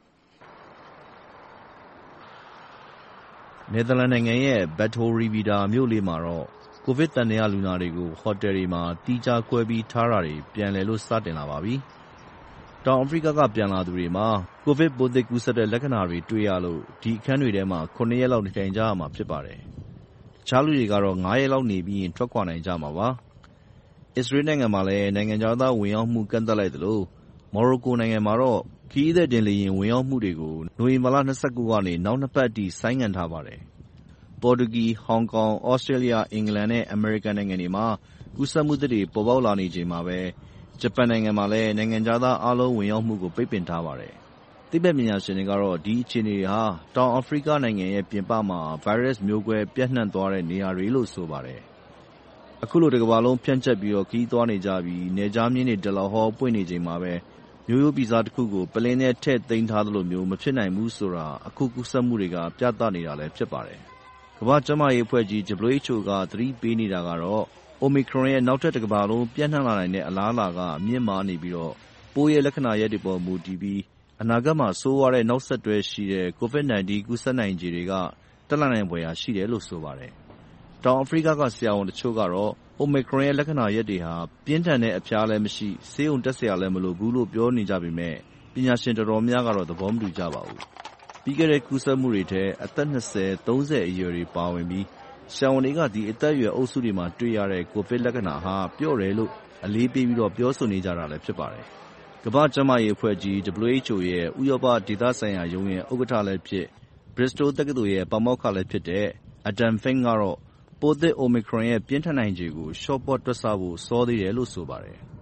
နယ်သာလန်နိုင်ငံရဲ့ Batory Vida မြို့လေးမှာတော့ကိုဗစ်သံသယလူနာတွေကိုဟိုတယ်တွေမှာသီးခြားခွဲပြီးထားတာတွေပြန်လည်လို့စတင်လာပါပြီ။တောင်အာဖရိကကပြန်လာသူတွေမှာကိုဗစ်ပိုးသစ်ကူးစက်တဲ့လက္ခဏာတွေတွေ့ရလို့ဒီအခန်းတွေထဲမှာခုနှစ်ရက်လောက်နေထိုင်ကြရမှာဖြစ်ပါတယ်။တခြားလူတွေကတော့ငါးရက်လောက်နေပြီးရင်ထွက်ခွာနိုင်ကြမှာပါ။အစ္စရေးနိုင်ငံမှာလည်းနိုင်ငံခြားသားဝင်ရောက်မှုကန့်သတ်လိုက်သလိုမော်ရိုကိုနိုင်ငံမှာတော့ခရီးသည်တင်လေယာဉ်ဝင်ရောက်မှုတွေကိုနိုဝင်ဘာလ၂၉ကနေနောက်နှစ်ပတ်အထိဆိုင်းငံ့ထားပါတယ်။ပေါ်တူဂီ၊ဟောင်ကောင်၊ဩစတြေးလျ၊အင်္ဂလန်နဲ့အမေရိကန်နိုင်ငံတွေမှာကူးစက်မှုသစ်တွေပေါ်ပေါက်လာနေချိန်မှာပဲဂျပန်နိုင်ငံမှာလည်းနိုင်ငံခြားသားအားလုံးဝင်ရောက်မှုကိုပိတ်ပင်ထားပါတယ်။သိပ္ပံပညာရှင်တွေကတော့ဒီအခြေအနေတွေဟာတောင်အာဖရိကနိုင်ငံရဲ့ပြင်ပမှာဗိုင်းရပ်စ်မျိုးကွဲပျံ့နှံ့သွားတဲ့နေရာတွေလို့ဆိုပါတယ်။အခုလိုတကမ္ဘာလုံးဖြန့်ကျက်ပြီးခရီးသွားနေကြပြီးနယ်ခြားမျဉ်းတွေဒလဟောပွင့်နေချိန်မှာပဲမျိုးရိုးဗီဇတခုကိုပုလင်းထဲထည့်သိမ်းထားသလိုမျိုးမဖြစ်နိုင်ဘူးဆိုတာအခုကူးစက်မှုတွေကပြသနေတာလည်းဖြစ်ပါတယ်။ကမ္ဘာ့ကျန်းမာရေးအဖွဲ့ကြီး ဒဘလျူ အိတ်ချ် အို ကသတိပေးနေတာကတော့ Omicron ရဲ့နောက်ထပ်တကမ္ဘာလုံးပျံ့နှံ့လာနိုင်တဲ့အလားအလာကမြင့်မားနေပြီးပိုးရဲ့လက္ခဏာရပ်တွေပေါ်မူတည်ပြီးအနာဂတ်မှာဆိုးရွားတဲ့နောက်ဆက်တွဲရှိတဲ့ ကိုဗစ်၁၉ ကူးစက်နိုင်ခြေတွေကတက်လာနိုင်ဖွယ်ရာရှိတယ်လို့ဆိုပါတယ်။တောင်အာဖရိကကဆရာဝန်တချို့ကတော့ Omicron ရဲ့လက္ခဏာရပ်တွေဟာပြင်းထန်တဲ့အဖျားလည်းမရှိဆေးရုံတက်စရာလည်းမလိုဘူးလို့ပြောနေကြပေမဲ့ပညာရှင်တော်တော်များကတော့သဘောမတူကြပါဘူး။ပြီးခဲ့တဲ့ကူးစက်မှုတွေထဲအသက်၂၀-သုံးဆယ်အရွယ်တွေပါဝင်ပြီးဆရာဝန်တွေကဒီအသက်အရွယ်အုပ်စုတွေမှာတွေ့ရတဲ့ကိုဗစ်လက္ခဏာဟာပျော့တယ်လို့အလေးပေးပြီးပြောဆိုနေကြတာလည်းဖြစ်ပါတယ်။ကမ္ဘာ့ကျန်းမာရေးအဖွဲ့ကြီး ဒဘလျူ အိတ်ချ် အို ရဲ့ဥရောပဒေသဆိုင်ရာရုံးရဲ့ဥက္ကဋ္ဌလည်းဖြစ် Bristol တက္ကသိုလ်ရဲ့ပါမောက္ခလည်းဖြစ်တဲ့ Adam Fink ကတော့ပိုးသစ် Omicron ရဲ့ပြင်းထန်နိုင်ခြေကိုလျှော့ပေါ့တွက်ဆဖို့စောသေးတယ်လို့ဆိုပါတယ်။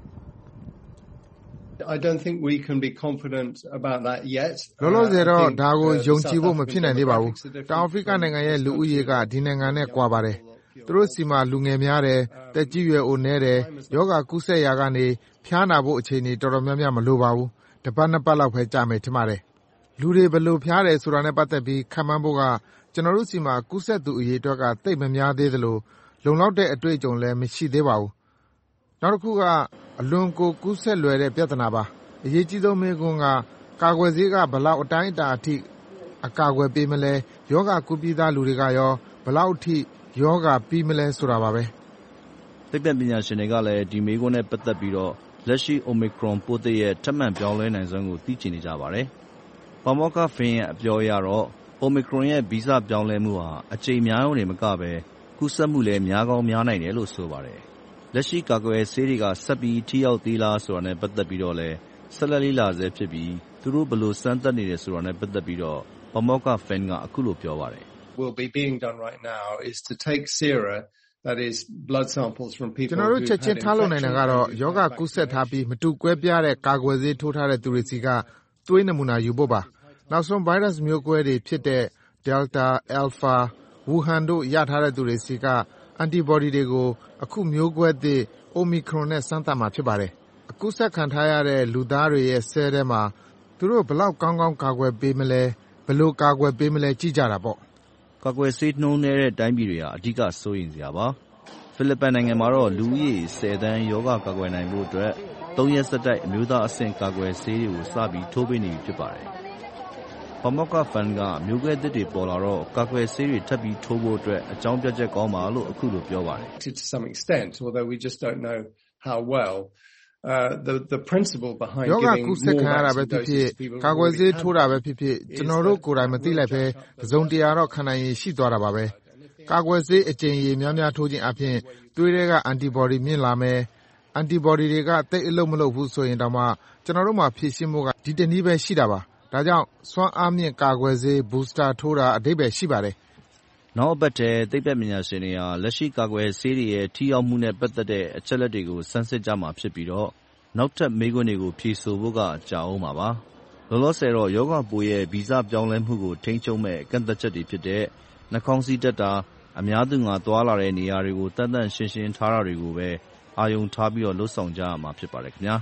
I don't think we can be confident about that yet. လောလောဆယ်တော့ဒါကိုယုံကြည်ဖို့မဖြစ်နိုင်သေးပါဘူး။တောင်အာဖရိကနိုင်ငံရဲ့လူဦးရေကဒီနိုင်ငံနဲ့ကွာပါတယ်။သူတို့ဆီမှာလူငယ်များတယ်၊သက်ကြီးရွယ်အိုနည်းတယ်၊ရောဂါကူးစက်ရာကနေဖျားနာဖို့အခြေအနေတော်တော်များများမလိုပါဘူး။တပတ်နှစ်ပတ်လောက်ပဲကြာမယ်ထင်ပါတယ်။လူတွေဘယ်လိုဖျားတယ်ဆိုတာနဲ့ပတ်သက်ပြီးခန့်မှန်းဖို့ကကျွန်တော်တို့ဆီမှာကူးစက်သူအရေအတွက်ကသိပ်မများသေးသလိုလုံလောက်တဲ့အတွေ့အကြုံလည်းမရှိသေးပါဘူး။နောက်တစ်ခုကအလွန်ကိုကူးစက်လွယ်တဲ့ပြဿနာပါ။အရေးကြီးဆုံးမေးခွန်းကကာကွယ်ဆေးကဘယ်လောက်အတိုင်းအတာအထိအကာအကွယ်ပေးမလဲ၊ရောဂါကူးပြီးသားလူတွေကရောဘယ်လောက်အထိရောဂါပြီးမလဲဆိုတာပါပဲ။သိပ္ပံပညာရှင်တွေကလည်းဒီမေးခွန်းနဲ့ပတ်သက်ပြီးတော့လက်ရှိ Omicron ပိုးသစ်ရဲ့ထပ်မံပြောင်းလဲနိုင်စွမ်းကိုသိချင်နေကြပါတယ်။ပါမောက္ခ Fink ရဲ့အပြောအရတော့ Omicron ရဲ့ဗီဇပြောင်းလဲမှုဟာအကြိမ်များရုံနဲ့မကပဲကူးစက်မှုလည်းများကောင်းများနိုင်တယ်လို့ဆိုပါတယ်။လက်ရှိကာကွယ်ဆေးတွေကဆက်ပြီးထိရောက်သေးလားဆိုတာနဲ့ပတ်သက်ပြီးတော့လည်းဆက်လက်လေ့လာဆဲဖြစ်ပြီးသူတို့ဘယ်လိုစမ်းသပ်နေတယ်ဆိုတာနဲ့ပတ်သက်ပြီးတော့ပါမောက္ခ Fink ကအခုလိုပြောပါတယ်။ Will be being done right now is to take sera that is blood samples from people ကျွန်တော်တို့ချက်ချင်းထားလို့နိုင်တာကတော့ယောဂကူးစက်ထားပြီးမတူကွဲပြားတဲ့ကာကွယ်ဆေးထိုးထားတဲ့သူတွေစီကသွေးနမူနာယူဖို့ပါ။နောက်ဆုံး virus မျိုးကွဲတွေဖြစ်တဲ့ Delta, Alpha, Wuhan တို့ရထားတဲ့သူတွေစီက antibody တွေကိုအခုမျိုးကွဲသစ် Omicron နဲ့စမ်းသပ်မှာဖြစ်ပါတယ်။ကူးစက်ခံထားရတဲ့လူသားတွေရဲ့ဆဲထဲမှာသူတို့ဘယ်လောက်ကောင်းကောင်းကာကွယ်ပေးမလဲဘယ်လိုကာကွယ်ပေးမလဲကြည့်ကြတာပေါ့။ကာကွယ်ဆေးနှုန်းနည်းတဲ့တိုင်းပြည်တွေဟာအဓိကစိုးရိမ်စရာပါ။ဖိလစ်ပိုင်နိုင်ငံမှာတော့လူဦးရေဆယ်သန်းရောဂါကာကွယ်နိုင်ဖို့အတွက်သုံးရက်ဆက်တိုက်အမျိုးသားအဆင့်ကာကွယ်ဆေးတွေကိုစပြီးထိုးပေးနေပြီဖြစ်ပါတယ်။ပါမောက္ခ Fink ကမျိုးကွဲသစ်တွေပေါ်လာတော့ကာကွယ်ဆေးတွေထပ်ပြီးထိုးဖို့အတွက်အကြောင်းပြချက်ကောင်းပါလို့အခုလိုပြောပါတယ်။ To some extent, although we just don't know how well uh the the principle behind giving ယောဂကူးစက်ခံရတာပဲဖြစ်ဖြစ်ကာကွယ်ဆေးထိုးတာပဲဖြစ်ဖြစ်ကျွန်တော်တို့ကိုယ်တိုင်မသိလိုက်ပဲတစုံတရာတော့ခံနိုင်ရည်ရှိသွားတာပါပဲကာကွယ်ဆေးအကြိမ်ရေများများထိုးခြင်းအပြင်သွေးထဲက antibody မြင့်လာမယ် antibody တွေကတိတ်အလုပ်မလုပ်ဘူးဆိုရင်တောင်မှကျွန်တော်တို့မှာဖြည့်ရှင်းဖို့ကဒီတနည်းပဲရှိတာပါဒါကြောင့်စွမ်းအားမြင့်ကာကွယ်ဆေး booster ထိုးတာအဓိပ္ပာယ်ရှိပါတယ်နောက်အပတ်ထဲသိပ္ပံပညာရှင်တွေဟာလက်ရှိကာကွယ်ဆေးတွေရဲ့ထိရောက်မှုနဲ့ပတ်သက်တဲ့အချက်အလက်တွေကိုစမ်းစစ်ကြမှာဖြစ်ပြီးတော့နောက်ထပ်မေးခွန်းတွေကိုဖြေဆိုဖို့ကကြာအောင်ပါပါလောလောဆယ်တော့ယောဂပိုးရဲ့ဗီဇပြောင်းလဲမှုကိုထိန်းချုပ်မဲ့ကန့်သက်ချက်တွေဖြစ်တဲ့နှာခေါင်းစည်းတက်တာအများသူငါသွားလာတဲ့နေရာတွေကိုတန်တန်ရှင်းရှင်းထားတာတွေကိုပဲအာရုံထားပြီးတော့လှုပ်ဆောင်ကြရမှာဖြစ်ပါတယ်ခင်ဗျာ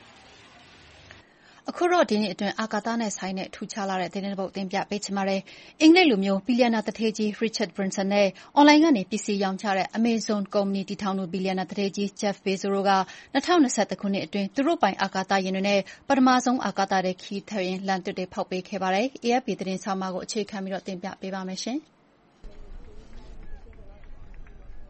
အခုတော့ဒီနေ့အတွင်းအာကာသနဲ့ဆိုင်တဲ့ထူခြားလာတဲ့သတင်းတစ်ပုဒ်တင်ပြပေးချင်ပါတယ်။အင်္ဂလိပ်လူမျိုးဘီလီယံနာသူဌေးကြီး Richard Branson နဲ့အွန်လိုင်းကနေပစ္စည်းရောင်းချတဲ့ Amazon ကုမ္ပဏီတည်ထောင်သူဘီလီယံနာသူဌေးကြီး Jeff Bezos တို့က၂၀၂၁ ခုနှစ်အတွင်းသူတို့ပိုင်အာကာသယာဉ်တွေနဲ့ပထမဆုံးအာကာသထဲခရီးထွက်ရင်းလမ်းသစ်တွေဖောက်ပေးခဲ့ပါတယ်။ A F P သတင်းဆောင်းပါးကိုအခြေခံပြီးတင်ပြပေးပါမယ်။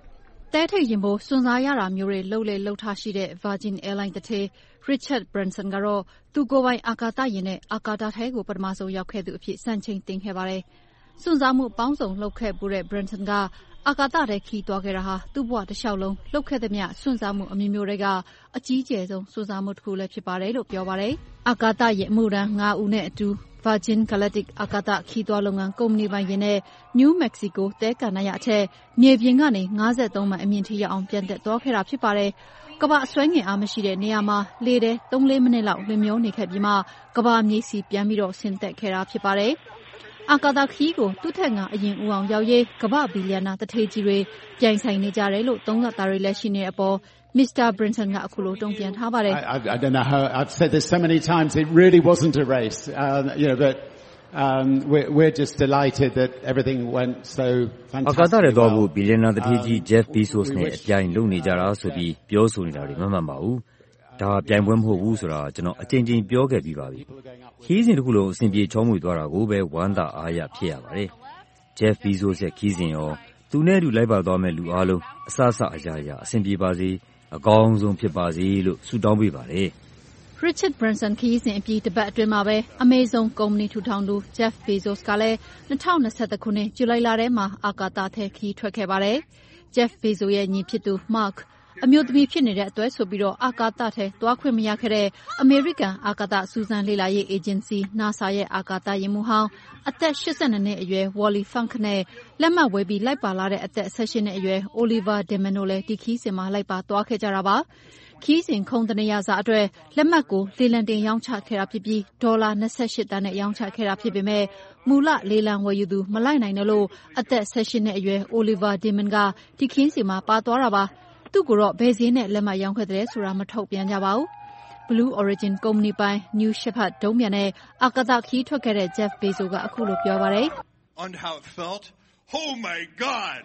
တဲထိတ်ရင်ဖို့စွန့်စားရတာမျိုးတွေလှုပ်လေလှုပ်ထားရှိတဲ့ Virgin Airlines တထေ Richard Branson ကတော့သူကိုယ်ပိုင်အာကာသယာဉ်နဲ့အာကာသထဲကိုပထမဆုံးရောက်ခဲ့သူအဖြစ်စံချိန်တင်ခဲ့ပါတယ်။စွန့်စားမှုပေါင်းစုံလှုပ်ခဲ့ပူတဲ့ Branson ကအာကာသထဲခီးသွားခဲ့တာဟာသူ့ဘဝတစ်လျှောက်လုံးလှုပ်ခဲ့သမျှစွန့်စားမှုအမျိုးမျိုးတွေကအကြီးကျယ်ဆုံးစွန့်စားမှုတစ်ခုလည်းဖြစ်ပါတယ်လို့ပြောပါတယ်။အာကာသယာဉ်အမှုထမ်း၅ဦးနဲ့အတူ Virgin Galactic အာကာသခီးသွားလုပ်ငန်းကုမ္ပဏီပိုင်ယာဉ်နဲ့ New Mexico တဲကန်နာရအထက်မြေပြင်ကနေ၅၃မိုင်အမြင့်ထိရောက်အောင်ပြန်တက်သွားခဲ့တာဖြစ်ပါတယ်။ကမ္ဘာအစွမ်းငင်အားမရှိတဲ့နေရာမှာလေထဲ၃-၄မိနစ်လောက်လျင်မျောနေခဲ့ပြီးမှကမ္ဘာမြေစီပြန်ပြီးတော့ဆင်းသက်ခဲ့တာဖြစ်ပါတယ်။အာကာသခီးကိုသူ့ထက်ငါအရင်ဦးအောင်ရောက်ရေးကမ္ဘာဘီလီယံနာတထေကြီးတွေပြိုင်ဆိုင်နေကြတယ်လို့သုံးသပ်သားတွေလည်းရှိနေတဲ့အပေါ် Mister Branson ကအခုလိုတုံ့ပြန်ထားပါတယ်။ I, I don't know how I've said this so many times. It really wasn't a race, um, you know, but um, we're, we're just delighted that everything went so fantastically well. အာကာသထဲသွားဖို့ဘီလီယံနာတထေကြီး Jeff Bezos နဲ့အပြိုင်လုပ်နေကြတာဆိုပြီးပြောဆိုနေတာတွေမမှန်ပါဘူး။ဒါပြိုင်ပွဲမဟုတ်ဘူးဆိုတာကျွန်တော်အကြိမ်ကြိမ်ပြောခဲ့ပြီးပါပြီ။ခီးစဉ်တစ်ခုလုံးအဆင်ပြေချောမွေသွားတာကိုပဲဝမ်းသာအားရဖြစ်ရပါတယ်။ Jeff Bezos ရဲ့ခီးစဉ်ရောသူနဲ့အတူလိုက်ပါသွားမဲ့လူအားလုံးအဆအဆအရာရာအဆင်ပြေပါစေအကောင်းဆုံးဖြစ်ပါစေလို့ဆုတောင်းပေးပါတယ်။ Richard Branson ခီးစဉ်အပြီးတပတ်အတွင်းမှာပဲ Amazon ကုမ္ပဏီထူထောင်သူ Jeff Bezos ကလည်း၂၀၂၁ခုနှစ်ဇူလိုင်လထဲမှာအာကာသထဲခီးထွက်ခဲ့ပါတယ်။ Jeff Bezos ရဲ့ညီဖြစ်သူ Mark အမျိုးသမီးဖြစ်နေတဲ့အတွက်ဆိုပြီးတော့အာကာသထဲသွားခွင့်မရခဲ့တဲ့အမေရိကန်အာကာသစူးစမ်းလေ့လာရေးအေဂျင်စီ NASA ရဲ့အာကာသယာဉ်မှူးဟောင်းအသက်၈၂နှစ်အရွယ် Wally Funk နဲ့လက်မှတ်ဝေပြီးလိုက်ပါလာတဲ့အသက်၁၈နှစ်အရွယ် Oliver Demon တို့လည်းဒီခီးစဉ်မှာလိုက်ပါသွားခဲ့ကြတာပါ။ခီးစဉ်ခုံတနေရစာအတွက်လက်မှတ်ကိုလေလံတင်ရောင်းချခဲ့တာဖြစ်ပြီးဒေါ်လာ၂၈သန်းနဲ့ရောင်းချခဲ့တာဖြစ်ပေမဲ့မူလလေလံဝယ်ယူသူမလိုက်နိုင်တယ်လို့အသက်၁၈နှစ်အရွယ် Oliver Demon ကဒီခီးစဉ်မှာပါသွားတာပါ။သူ့ကိုတော့ဘယ်ဈေးနဲ့လက်မှတ်ရောင်းခဲ့တယ်ဆိုတာမထုတ်ပြန်ကြပါဘူး။ Blue Origin ကုမ္ပဏီပိုင် New Shepard ဒုံးပျံနဲ့အာကာသခီးထွက်ခဲ့တဲ့ Jeff Bezos ကအခုလိုပြောပါတယ်။ On how it felt. Oh my God.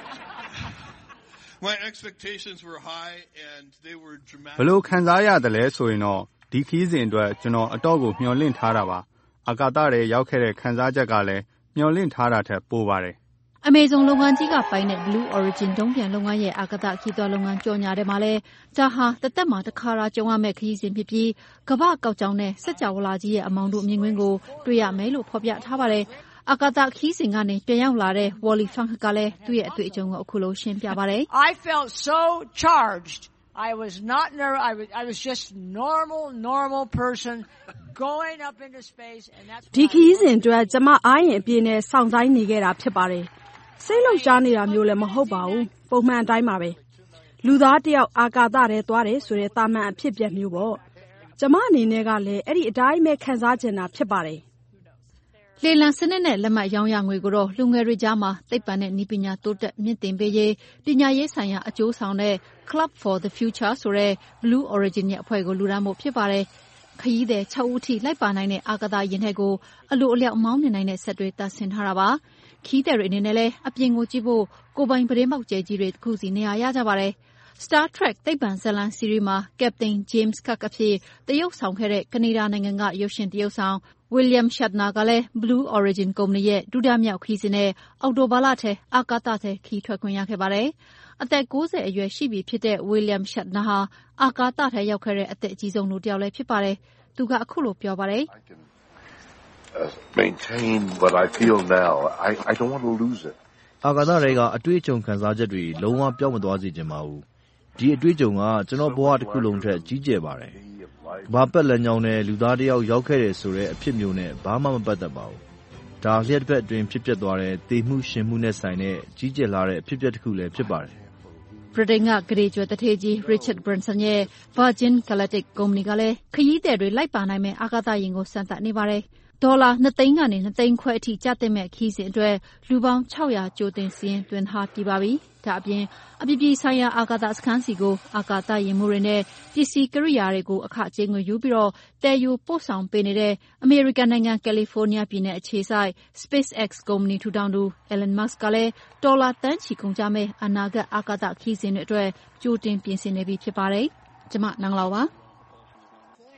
My expectations were high and they were dramatic. ဘလို့ခံစားရတယ်လဲဆိုရင်တော့ဒီခီးစဉ်အတွက်ကျွန်တော်အတော့ကိုမျှော်လင့်ထားတာပါ။အာကာသထဲရောက်ခဲ့တဲ့ခံစားချက်ကလည်းမျှော်လင့်ထားတာထက်ပိုပါတယ်။ Amazon လုပ်ငန်းကြီးကပိုင်တဲ့ Blue Origin ဒုံးပျံလုပ်ငန်းရဲ့အာကာသခီးသွားလုပ်ငန်းကြော်ညာထဲမှာလည်းဒါဟာတစ်သက်မှာတစ်ခါသာကြုံရမယ့်ခရီးစဉ်ဖြစ်ပြီးကမ္ဘာကောက်ကြောင်းနဲ့စကြဝဠာကြီးရဲ့အမောင်တို့မြင်ကွင်းကိုတွေ့ရမယ်လို့ဖော်ပြထားပါတယ်။အာကာသခီးစဉ်ကနေပြန်ရောက်လာတဲ့ Wally Funk ကလည်းသူ့ရဲ့အတွေ့အကြုံကိုအခုလိုရှင်းပြပါတယ်။ I felt so charged. I was not nervous. I was, I was just normal, normal person going up into space and that's ဒီခီးစဉ်အတွက်ကျမအားရင်အပြည့်နဲ့စောင့်ဆိုင်နေခဲ့တာဖြစ်ပါတယ်။စိတ်လှုပ်ရှားနေတာမျိုးလည်းမဟုတ်ပါဘူး။ပုံမှန်အတိုင်းပါပဲ။လူသားတယောက်အာကာသထဲသွားတယ်ဆိုတဲ့တာမန်အဖြစ်အပျက်မျိုးပေါ့။ကျမအနေနဲ့ကလည်းအဲ့ဒီအတိုင်းပဲခံစားချင်တာဖြစ်ပါတယ်။လေလံစနစ်နဲ့လက်မှတ်ရောင်းရငွေကိုတော့လူငယ်တွေကြားမှာသိပ္ပံနဲ့နည်းပညာတိုးတက်မြင့်တင်ပေးရေးပညာရေးဆိုင်ရာအကျိုးဆောင်တဲ့ Club for the Future ဆိုတဲ့ Blue Origin ရဲ့အဖွဲ့ကိုလူဒန်းဖို့ဖြစ်ပါတယ်။ခရီးသည်၆ဦးထိလိုက်ပါနိုင်တဲ့အာကာသယာဉ်ထဲကိုအလိုအလျောက်မောင်းနေနိုင်တဲ့စက်တွေတပ်ဆင်ထားတာပါ။ခီးသည်တွေအနေနဲ့လည်းအပြင်ကိုကြည့်ဖို့ကိုယ်ပိုင်ပတင်းပေါက်ကျဲကြီးတွေတစ်ခုစီနေရာရကြပါတယ်။ Star Trek သိပ္ပံဇာတ်လမ်းစီးရီးမှာ Captain James Kirk အဖြစ်သရုပ်ဆောင်ခဲ့တဲ့ကနေဒါနိုင်ငံကရုပ်ရှင်သရုပ်ဆောင် William Shatner ကလည်း Blue Origin ကုမ္ပဏီရဲ့ဒုတိယမြောက်ခရီးစဉ်နဲ့အောက်တိုဘာလထဲအာကာသထဲခီးထွက်ခွင့်ရခဲ့ပါတယ်။အသက်၉၀အရွယ်ရှိပြီဖြစ်တဲ့ William Shatner ဟာအာကာသထဲရောက်ခဲ့တဲ့အသက်အကြီးဆုံးလူတစ်ယောက်လည်းဖြစ်ပါတယ်။သူကအခုလိုပြောပါတယ်။ maintain what I feel now. I I don't want to lose it. အာကာသတွေကအတွေ့အကြုံခံစားချက်တွေလုံးဝပြောင်းမသွားစေချင်ပါဘူး။ဒီအတွေ့အကြုံကကျွန်တော်ဘဝတစ်ခုလုံးထက်ကြီးကျယ်ပါတယ်။ကမ္ဘာပတ်လမ်းကြောင်းနဲ့လူသားတစ်ယောက်ရောက်ခဲ့တယ်ဆိုတဲ့အဖြစ်မျိုးနဲ့ဘာမှမပတ်သက်ပါဘူး။ဒါလျှက်တစ်ဖက်အတွင်းဖြစ်ပျက်သွားတဲ့သေမှုရှင်မှုနဲ့ဆိုင်တဲ့ကြီးကျယ်လာတဲ့အဖြစ်အပျက်တစ်ခုလည်းဖြစ်ပါတယ်။ဗြိတိန်ကဂရေကျွဲတထေကြီး Richard Branson ရဲ့ Virgin Galactic ကုမ္ပဏီကလည်းခရီးသည်တွေလိုက်ပါနိုင်မဲ့အာကာသယာဉ်ကိုစမ်းသပ်နေပါတယ်။ဒေါ်လာ၂သိန်းကနေ၂သိန်းခွဲအထိကျသင့်မဲ့ခီးစဉ်အတွက်လူပေါင်း၆ရာကြိုတင်စာရင်းသွင်းထားပြီးပါပြီ။ဒါအပြင်အပြည်ပြည်ဆိုင်ရာအာကာသစခန်းစီကိုအာကာသယာဉ်မှူးတွေနဲ့ပစ္စည်းကိရိယာတွေကိုအခကြေးငွေယူပြီးတော့တည်ယူပို့ဆောင်ပေးနေတဲ့အမေရိကန်နိုင်ငံကယ်လီဖိုးနီးယားပြည်နယ်အခြေစိုက် SpaceX ကုမ္ပဏီထူထောင်သူ Elon Musk ကလည်းဒေါ်လာသန်းချီကုန်ကြမဲ့အနာဂတ်အာကာသခီးစဉ်တွေအတွက်ကြိုတင်ပြင်ဆင်နေပြီဖြစ်ပါတယ်။ကျွန်မနန်းလောင်ပါ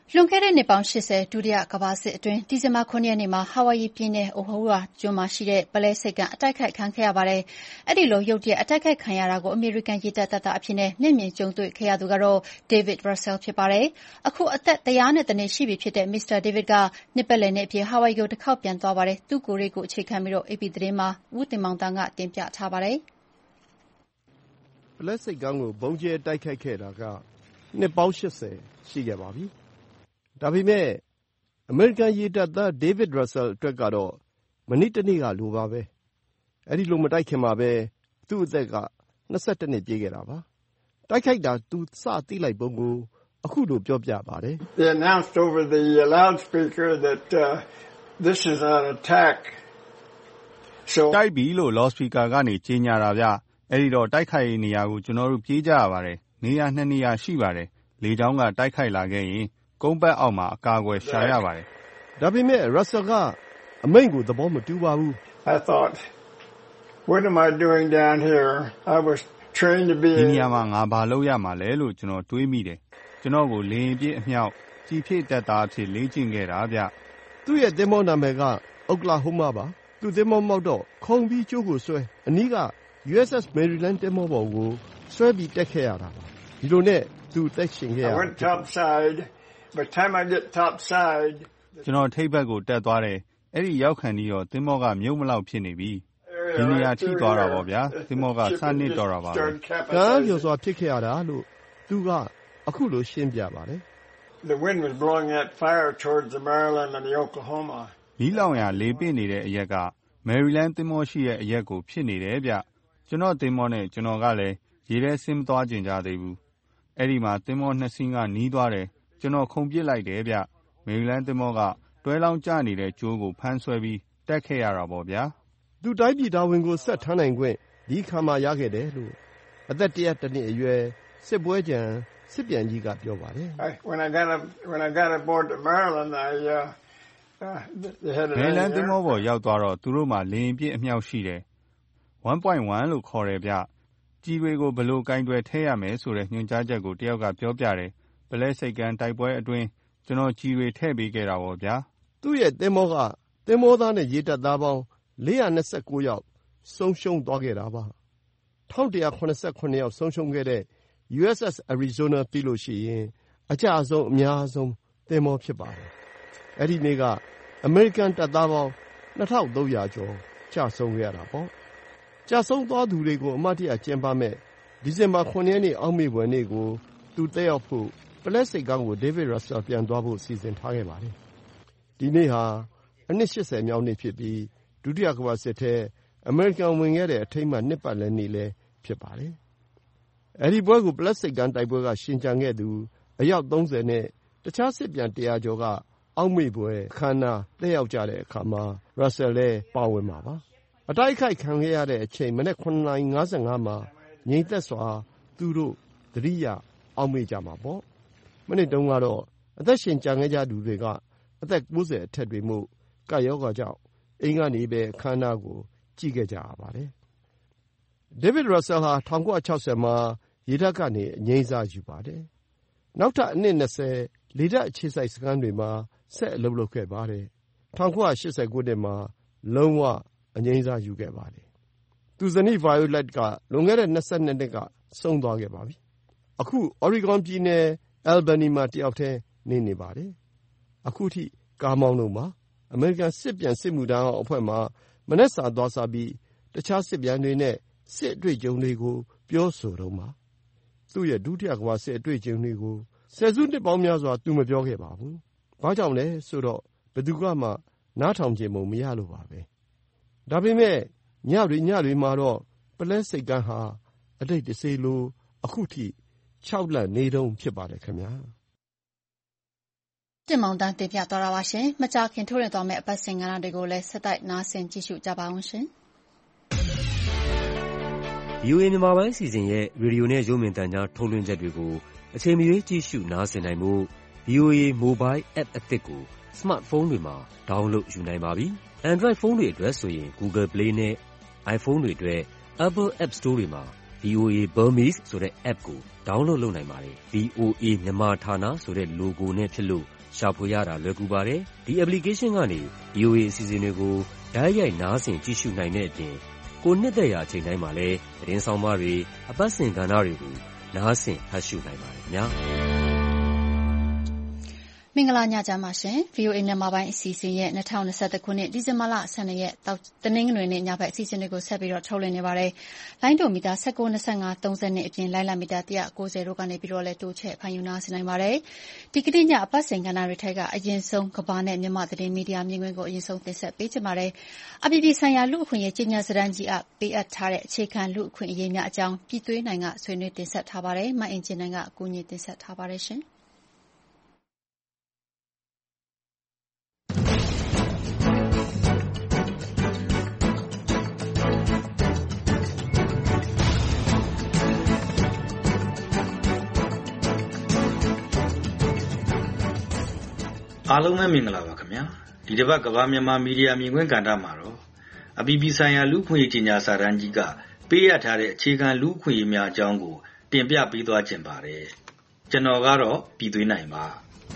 လွန်ခဲ့တဲ့နှစ်ပေါင်း၈၀ဒုတိယကမ္ဘာစစ်အတွင်းဒီဇင်ဘာခုနှစ်ရက်နေ့မှာဟာဝိုင်ယီပြည်နယ်အိုဟိုရာကျွန်းမှာရှိတဲ့ပုလဲဆိပ်ကမ်းအတိုက်ခိုက်ခံခဲ့ရပါတယ်။အဲဒီလိုရုတ်တရက်အတိုက်ခိုက်ခံရတာကိုအမေရိကန်ရေတပ်တပ်သားအဖြစ်နဲ့မျက်မြင်ကြုံတွေ့ခဲ့ရသူကတော့ David Russell ဖြစ်ပါတယ်။အခုအသက်၁၀၁နှစ်ရှိပြီဖြစ်တဲ့ မစ္စတာ David ကနှစ်ပတ်လည်နေ့အဖြစ်ဟာဝိုင်ယီကိုတစ်ခေါက်ပြန်သွားပါတယ်။သူ့ကိုယ်ရေးကိုအခြေခံပြီး အေပီ သတင်းမှာဦးတင်မောင်သန်းကတင်ပြထားပါတယ်။ပုလဲဆိပ်ကမ်းကိုဗုံးကျဲတိုက်ခိုက်ခဲ့တာကနှစ်ပေါင်း၈၀ရှိခဲ့ပါပြီ။ဒါပေမဲ့အမေရိကန်ရေတပ်သား David Russell အတွက်ကတော့မနေ့တနေ့ကလိုပါပဲ။အဲဒီလိုမတိုက်ခင်မှာပဲသူ့အသက်က၂၁နှစ်ပြည့်ခဲ့တာပါ။တိုက်ခိုက်တာသူစသိလိုက်ပုံကိုအခုလိုပြောပြပါတယ်။ They announced over the loudspeaker that uh, this is an attack. So တိုက်ပြီလို့ loudspeaker ကနေကြေညာတာဗျ။အဲဒီတော့တိုက်ခိုက်နေရာကိုကျွန်တော်တို့ပြေးကြရပါတယ်။နေရာနှစ်နေရာရှိပါတယ်။လေကြောင်းကတိုက်ခိုက်လာခဲ့ရင်ကုန်းပတ်အောက်မှာအကာအကွယ်ရှာရပါတယ်။ဒါပေမဲ့ Russell ကအမိန့်ကိုသဘောမတူပါဘူး။ I thought what am I doing down here? I was trained to be ဒီနေရာမှာငါဘာလုပ်ရမှာလဲလို့ကျွန်တော်တွေးမိတယ်။ကျွန်တော်ကိုလေရင်ပြည့်အမြောက်ကြီးဖြည့်တက်သားအဖြစ်လေ့ကျင့်ခဲ့တာဗျ။သူ့ရဲ့သင်္ဘောနာမည်က Oklahoma ပါ။သူ့သင်္ဘောမောက်တော့ခုံပြီးကျိုးကိုဆွဲအနီးက ယူအက်စ်အက် Maryland သင်္ဘောပေါ်ကိုဆွဲပြီးတက်ခဲ့ရတာပါ။ဒီလိုနဲ့သူသက်ရှင်ခဲ့ရတာ I went topside By the time I get topside ကျွန်တော်ထိပ်ဘက်ကိုတက်သွားတယ်အဲ့ဒီရောက်ခံပြီးတော့သင်္ဘောကမြုပ်မလောက်ဖြစ်နေပြီဒီနေရာထိသွားတာပေါ့ဗျာသင်္ဘောကစနစ်တော်တာပါပဲကမ်းပြောစွာဖြစ်ခဲ့ရတာလို့သူကအခုလိုရှင်းပြပါတယ် The wind was blowing that fire towards the Maryland and the Oklahoma မီးလောင်ရာလေပင့်နေတဲ့အရက်က Maryland သင်္ဘောရှိရဲ့အရက်ကိုဖြစ်နေတယ်ဗျကျွန်တော်သင်္ဘောနဲ့ကျွန်တော်ကလည်းရေထဲဆင်းမသွားကျင်ကြသေးဘူးအဲ့ဒီမှာသင်္ဘောနှစ်စီးကနီးသွားတယ်ကျွန်တော်ခုန်ပစ်လိုက်တယ်ဗျမေရီလန်းသင်္ဘောကတွဲလောင်းကျနေတဲ့ကျိုးကိုဖမ်းဆွဲပြီးတက်ခဲ့ရတာပေါ့ဗျာသူတိုင်းပြည်တာဝန်ကိုဆက်ထမ်းနိုင်ခွင့်ဒီခါမှရခဲ့တယ်လို့အသက်တရာတနှစ်အရွယ်စစ်ပွဲကြံစစ်ပြန်ကြီးကပြောပါတယ် When I got up when I got aboard to Maryland I uh, uh they had မေရီလန်းသင်္ဘောပေါ်ရောက်သွားတော့သူတို့မှလေရင်ပြည့်အမြောက်ရှိတယ်one point one လို့ခေါ်တယ်ဗျကြီးတွေကိုဘလို့ကင်တွယ်ထဲရမယ်ဆိုတဲ့ညွှန်ကြားချက်ကိုတယောက်ကပြောပြတယ်ပလဲစိတ်ကန်းတိုက်ပွဲအတွင်းကျွန်တော်ကြီးတွေထည့်ပေးခဲ့တာပေါ့ဗျာသူ့ရဲ့သင်္ဘောကသင်္ဘောသားနဲ့ရေတပ်သားပေါင်း၄၂၉ယောက်ဆုံးရှုံးသွားခဲ့တာပါ၁၁၇၇ယောက်ဆုံးရှုံးခဲ့တဲ့ ယူအက်စ်အက် Arizona ပြီးလို့ရှိရင်အကျအဆုံးအများဆုံးသင်္ဘောဖြစ်ပါတယ်အဲ့ဒီနေ့ကအမေရိကန်တပ်သားပေါင်း၂၃၀၀ကျော်ကျဆုံးခဲ့ရတာပေါ့ကျဆုံးသွားသူတွေကိုအမတ်တရကျင်းပမဲ့ဒီဇင်ဘာခုနှစ်ရက်နေ့အောက်မေ့ပွဲနေ့ကိုသူတက်ရောက်ဖို့ပုလဲဆိပ်ကမ်းကို David Russell ပြန်သွားဖို့စီစဉ်ထားခဲ့ပါတယ်။ဒီနေ့ဟာအနှစ်၈၀မြောက်နှစ်ဖြစ်ပြီးဒုတိယကမ္ဘာစစ်ထဲအမေရိကန်ဝင်ခဲ့တဲ့အထိမ်းအမှတ်နှစ်ပတ်လည်နေ့လည်းဖြစ်ပါတယ်။အဲဒီပွဲကိုပုလဲဆိပ်ကမ်းတိုက်ပွဲကရှင်ကျန်ခဲ့သူအယောက်သုံးဆယ်နဲ့တခြားစစ်ပြန်တရာကျော်ကအောက်မေ့ပွဲအခမ်းအနားတက်ရောက်ကြတဲ့အခါမှာ Russell လည်းပါဝင်မှာပါ။အတိုက်ခိုက်ခံခဲ့ရတဲ့အချိန်မနက်ခုနှစ်နာရီ၅၅မှာငြိမ်သက်စွာသူတို့သတိရအောက်မေ့ကြမှာပေါ့မနေ့တုန်းကတော့အသက်ရှင်ကျန်ခဲ့ကြသူတွေကအသက်၉၀အထက်တွေမို့ကပ်ရောဂါကြောင့်အိမ်ကနေပဲအခမ်းအနားကိုကြည့်ခဲ့ကြရပါတယ် David Russell ဟာ၁၉၆၀မှာရေတပ်ကနေအငြိမ်းစားယူပါတယ်နောက်ထပ်အနှစ်၂၀လေတပ်အခြေစိုက်စခန်းတွေမှာဆက်အလုပ်လုပ်ခဲ့ပါတယ်၁၉၈၀ခုနှစ်မှာလုံးဝအငြိမ်းစားယူခဲ့ပါတယ်သူဇနီး Violet ကလွန်ခဲ့တဲ့၂၂နှစ်ကဆုံးသွားခဲ့ပါပြီအခု Oregon ပြည်နယ် Albany မှာတယောက်တည်းနေနေပါတယ်အခုထိကားမောင်းလို့မှာအမေရိကန်စစ်ပြန်စစ်မှုထမ်းအောင်အဖွဲ့မှာမနက်စာသွားစားပြီးတခြားစစ်ပြန်တွေနဲ့စစ်အတွေ့အကြုံတွေကိုပြောဆိုတော့မှာသူ့ရဲ့ဒုတိယကမ္ဘာစစ်အတွေ့အကြုံတွေကိုဆယ်စုနှစ်ပေါင်းများစွာသူမပြောခဲ့ပါဘူးဘာကြောင့်လဲဆိုတော့ဘယ်သူကမှနားထောင်ခြင်းမရလို့ပါပဲဒါပေမဲ့ညတွေညတွေမှာတော့ပုလဲဆိပ်ကမ်းဟာအတိတ်တစေလိုအခုထိခြောက်လန့်နေတုန်းဖြစ်ပါတယ်ခင်ဗျာတင်မောင်တန်းတင်ပြသွားတာပါရှင်မကြခင်ထုတ်ရသွားမယ့်အပတ်စဉ်ကဏ္ဍတွေကိုလည်းဆက်တိုက်နားဆင်ကြည့်ရှုကြပါအောင်ရှင်ဗီအိုအေ မြန်မာပိုင်းအစီအစဉ်ရဲ့ရေဒီယိုနဲ့ရုပ်မြင်သံကြားထုတ်လွှင့်ချက်တွေကိုအချိန်မရွေးကြည့်ရှုနားဆင်နိုင်ဖို့ ဗီအိုအေ Mobile App အသစ်ကိုစမတ်ဖုန်းတွေမှာ download ယူနိုင်ပါပြီ။ Android ဖုန်းတွေအတွက်ဆိုရင် Google Play နဲ့ iPhone တွေအတွက် Apple App Store တွေမှာ ဗီအိုအေ Burmese ဆိုတဲ့ app ကို download လုပ်နိုင်ပါတယ်။ ဗီအိုအေ မြန်မာဌာနဆိုတဲ့ logo နဲ့ဖြစ်လို့ရှာဖွေရတာလွယ်ကူပါတယ်။ဒီ application ကနေ ဗီအိုအေ အစီအစဉ်တွေကိုတိုက်ရိုက်နားဆင်ကြည့်ရှုနိုင်တဲ့အပြင်ကိုယ်နှစ်သက်ရာအချိန်တိုင်းမှာလည်းသတင်းဆောင်မတွေအပတ်စဉ်ကဏ္ဍတွေကိုနားဆင်ဖတ်ရှုနိုင်ပါတယ်ခင်ဗျာ။မင်္ဂလာညချမ်းပါရှင် ဗီအိုအေ မြန်မာပိုင်းအစီအစဉ်ရဲ့၂၀၂၁ခုနှစ်ဒီဇင်ဘာလ၁၂ရက်တနင်္ဂနွေနေ့ညဘက်အစီအစဉ်တွေကိုဆက်ပြီးတော့ထုတ်လွှင့်နေပါတယ်။လိုင်းဒိုမီတာ၁၉ ၂၅ ၃၀အပြင်လိုင်းလံမီတာ၁၉၀တို့ကနေပြီးတော့လည်းတိုးချဲ့ဖန်ယူနာဆင်နိုင်ပါတယ်။ဒီကနေ့ညအပတ်စဉ်ကဏ္ဍတွေထက်ကအရင်ဆုံးကဘာနဲ့မြန်မာသတင်းမီဒီယာမြင်ကွင်းကိုအရင်ဆုံးတင်ဆက်ပေးချင်ပါတယ်။အပြည်ပြည်ဆိုင်ရာလူ့အခွင့်အရေးကြီးညာစတန်းကြီးအပေးအပ်ထားတဲ့အခြေခံလူ့အခွင့်အရေးများအကြောင်းပြည်သွေးနိုင်ကဆွေးနွေးတင်ဆက်ထားပါတယ်။မအင်ဂျင်နိုင်ကအကူအညီတင်ဆက်ထားပါတယ်ရှင်။အားလုံးပဲမင်္ဂလာပါခင်ဗျာဒီတစ်ပတ်ကမ္ဘာမြန်မာမီဒီယာမြင်ကွင်းကဏ္ဍမှာတော့အပြည်ပြည်ဆိုင်ရာလူ့အခွင့်အရေးကြီးညာစာတမ်းကြီးကပေးအပ်ထားတဲ့အခြေခံလူ့အခွင့်အရေးများအကြောင်းကိုတင်ပြပေးသွားခြင်းပါတယ်ကျွန်တော်ကတော့ပြည်သွေးနိုင်ပါ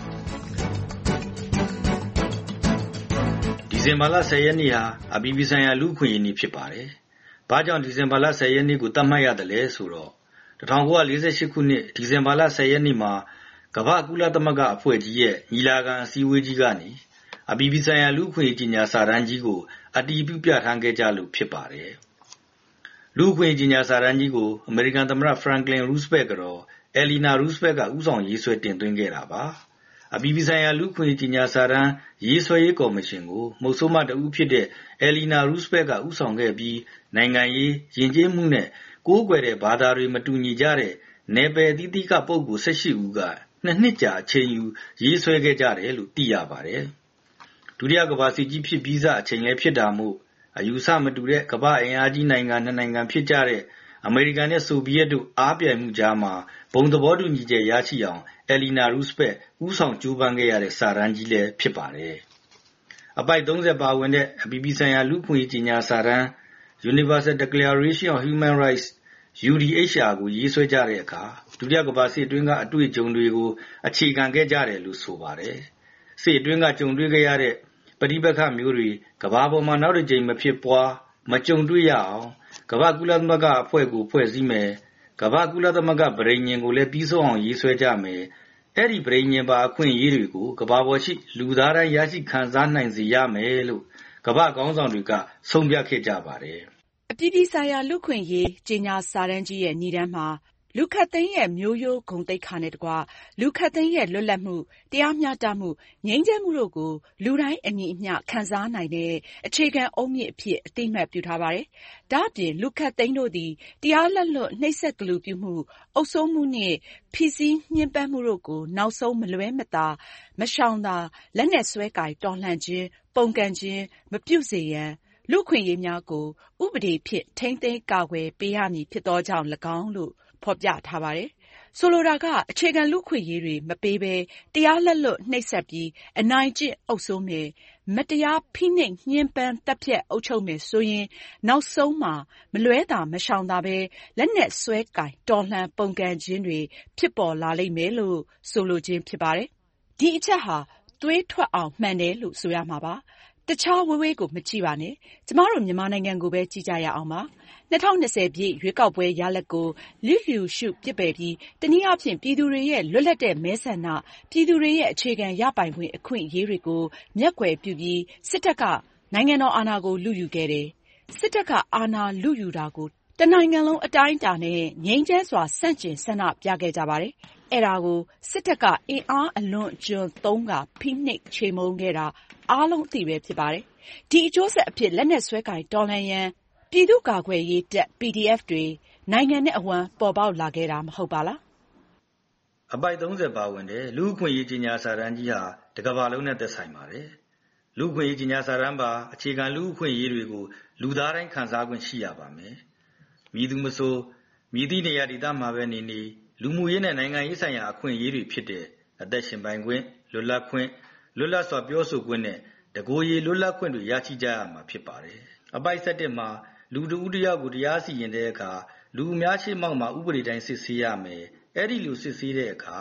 ဒီဇင်ဘာလ၁၀ရက်နေ့ဟာအပြည်ပြည်ဆိုင်ရာလူ့အခွင့်အရေးနေ့ဖြစ်ပါတယ်ဘာကြောင့်ဒီဇင်ဘာလ၁၀ရက်နေ့ကိုသတ်မှတ်ရတယ်လဲဆိုတော့၁၉၄၈ခုနှစ်ဒီဇင်ဘာလ၁၀ရက်နေ့မှာကမ္ဘာကုလသမဂ္ဂအဖွဲ့ကြီးရဲ့ညီလာခံအစည်းအဝေးကြီးကနေအပြည်ပြည်ဆိုင်ရာလူ့အခွင့်အရေးကြီးညာစာတမ်းကြီးကိုအတည်ပြုပြဋ္ဌာန်းခဲ့ကြလို့ဖြစ်ပါတယ်။လူ့အခွင့်အရေးကြီးညာစာတမ်းကြီးကိုအမေရိကန်သမ္မတဖရန်ကလင်ရူးစပက်ကတော့အယ်လီနာရူးစပက်ကဦးဆောင်ရေးဆွဲတင်သွင်းခဲ့တာပါ။အပြည်ပြည်ဆိုင်ရာလူ့အခွင့်အရေးကြီးညာစာတမ်းရေးဆွဲရေးကော်မရှင်ကိုမှုတ်ဆိုးမတဦးဖြစ်တဲ့အယ်လီနာရူးစပက်ကဦးဆောင်ခဲ့ပြီးနိုင်ငံရေးယဉ်ကျေးမှုနဲ့ကိုးကွယ်တဲ့ဘာသာတွေမတူညီကြတဲ့နယ်ပယ်အသီးသီးကပုဂ္ဂိုလ်၁၈ဦးကနှစ်နှစ်ကြာအချိန်ယူရေးဆွဲခဲ့ကြတယ်လို့သိရပါတယ်။ဒုတိယကမ္ဘာစစ်ကြီးဖြစ်ပြီးစအချိန်လည်းဖြစ်တာမို့အယူဆမတူတဲ့ကမ္ဘာအင်အားကြီးနိုင်ငံနှစ်နိုင်ငံဖြစ်ကြတဲ့အမေရိကန်နဲ့ဆိုဗီယက်တို့အားပြိုင်မှုကြားမှာဘုံသဘောတူညီချက်ရရှိအောင်အယ်လီနာရူးစပက်ဦးဆောင်ကြိုးပမ်းခဲ့ရတဲ့စာတမ်းကြီးလည်းဖြစ်ပါတယ်။အပိုက်၃၀ပါဝင်တဲ့အပြည်ပြည်ဆိုင်ရာလူ့အခွင့်အရေးကြီးညာစာတမ်း Universal Declaration of Human Rightsယူ ဒီ အိတ်ချ် အာ ကိုရေးဆွဲကြတဲ့အခါဒုတိယကမ္ဘာစစ်အတွင်းကအတွေ့အကြုံတွေကိုအခြေခံခဲ့ကြတယ်လို့ဆိုပါတယ်။စစ်အတွင်းကကြုံတွေ့ခဲ့ရတဲ့ပဋိပက္ခမျိုးတွေကမ္ဘာပေါ်မှာနောက်တစ်ကြိမ်မဖြစ်ပွားမကြုံတွေ့ရအောင်ကမ္ဘာကုလသမဂ္ဂအဖွဲ့ကိုဖွဲ့စည်းမယ်။ကမ္ဘာကုလသမဂ္ဂပဋိညာဉ်ကိုလည်းပြီးဆုံးအောင်ရေးဆွဲကြမယ်။အဲ့ဒီပဋိညာဉ်ပါအခွင့်အရေးတွေကိုကမ္ဘာပေါ်ရှိလူသားတိုင်းရရှိခံစားနိုင်စေရမယ်လို့ကမ္ဘာခေါင်းဆောင်တွေကဆုံးဖြတ်ခဲ့ကြပါတယ်။အပြည်ပြည်ဆိုင်ရာလူ့အခွင့်အရေးကြေညာစာတမ်းကြီးရဲ့နိဒါန်းမှာလူခပ်သိမ်းရဲ့မျိုးရိုးဂုဏ်သိက္ခာနဲ့တကွလူခပ်သိမ်းရဲ့လွတ်လပ်မှုတရားမျှတမှုငြိမ်းချမ်းမှုတို့ကိုလူတိုင်းအညီအမျှခံစားနိုင်တဲ့အခြေခံအုတ်မြစ်အဖြစ်အသိအမှတ်ပြုထားပါတယ်။ဒါ့အပြင်လူခပ်သိမ်းတို့သည်တရားလက်လွတ်နှိပ်စက်ကလူပြုမှုအုပ်စိုးမှုနှင့်ဖိစီးညှဉ်းပန်းမှုတို့ကိုနောက်ဆုံးမလွဲမသာမရှောင်သာလက်နက်စွဲကိုင်တော်လှန်ခြင်းပုန်ကန်ခြင်းမပြုစေရန်လူ့အခွင့်အရေးများကိုဥပဒေဖြင့်ထိန်းသိမ်းကာကွယ်ပေးရမည်ဖြစ်သောကြောင့်၎င်းလို့ဖော်ပြထားပါတယ်။ဆိုလိုတာကအခြေခံလူ့အခွင့်အရေးတွေမပေးဘဲတရားလက်လွတ်နှိပ်စက်ပြီးအနိုင်ကျင့်အုပ်စိုးမယ်မတရားဖိနှိပ်ညှဉ်းပန်းတပ်ဖြတ်အုပ်ချုပ်မယ်ဆိုရင်နောက်ဆုံးမှာမလွဲသာမရှောင်သာပဲလက်နက်စွဲကိုင်တော်လှန်ပုန်ကန်ခြင်းတွေဖြစ်ပေါ်လာလိမ့်မယ်လို့ဆိုလိုခြင်းဖြစ်ပါတယ်။ဒီအချက်ဟာသွေးထွက်အောင်မှန်တယ်လို့ဆိုရမှာပါ။တခြားဝေးဝေးကိုမကြည့်ပါနဲ့ကျမတို့မြန်မာနိုင်ငံကိုပဲကြည့်ကြရအောင်ပါ၂၀၂၀ပြည့်ရွေးကောက်ပွဲရလဒ်ကိုလျစ်လျူရှုပစ်ပယ်ပြီးတနည်းအားဖြင့်ပြည်သူတွေရဲ့လွတ်လပ်တဲ့မဲဆန္ဒပြည်သူတွေရဲ့အခြေခံရပိုင်ခွင့်အခွင့်အရေးတွေကိုမျက်ကွယ်ပြုပြီးစစ်တပ်ကနိုင်ငံတော်အာဏာကိုလုယူခဲ့တယ်စစ်တပ်ကအာဏာလုယူတာကိုတနိုင်ငံလုံးအတိုင်းအတာနဲ့ငြိမ်းချမ်းစွာဆန့်ကျင်ဆန္ဒပြခဲ့ကြပါတယ်အဲ့ဒါကိုစစ်တပ်ကအင်အားအလွန်အကျွံသုံးကဖိနှိပ်ချေမှုန်းခဲ့တာအားလုံးသိပဲဖြစ်ပါတယ်။ဒီအကျိုးဆက်အဖြစ်လက်နက်စွဲကိုင်တော်လှန်ရန်ပြည်သူ့ကာကွယ်ရေးတပ် ပီ ဒီ အက်ဖ် တွေနိုင်ငံနဲ့အဝှမ်းပေါ်ပေါက်လာခဲ့တာမဟုတ်ပါလား။အပိုက်၃၀ပါဝင်တဲ့လူ့အခွင့်အရေးကြေညာစာတမ်းကြီးဟာတကမ္ဘာလုံးနဲ့သက်ဆိုင်ပါတယ်။လူ့အခွင့်အရေးကြေညာစာတမ်းပါအခြေခံလူ့အခွင့်အရေးတွေကိုလူသားတိုင်းခံစားခွင့်ရှိရပါမယ်။မည်သူမဆိုမည်သည့်နေရာဒေသမှာပဲနေနေလူမှုရေးနဲ့နိုင်ငံရေးဆိုင်ရာအခွင့်အရေးတွေဖြစ်တဲ့အသက်ရှင်ပိုင်ခွင့်လွတ်လပ်ခွင့်လွတ်လပ်စွာပြောဆိုခွင့်နဲ့တကိုယ်ရည်လွတ်လပ်ခွင့်တွေရရှိကြရမှာဖြစ်ပါတယ်။အပိုက်၁၁မှာလူတဦးတယောက်ကိုတရားစီရင်တဲ့အခါလူအများရှိမှောက်မှာဥပဒေတိုင်းစစ်ဆေးရမယ်။အဲ့ဒီလိုစစ်ဆေးတဲ့အခါ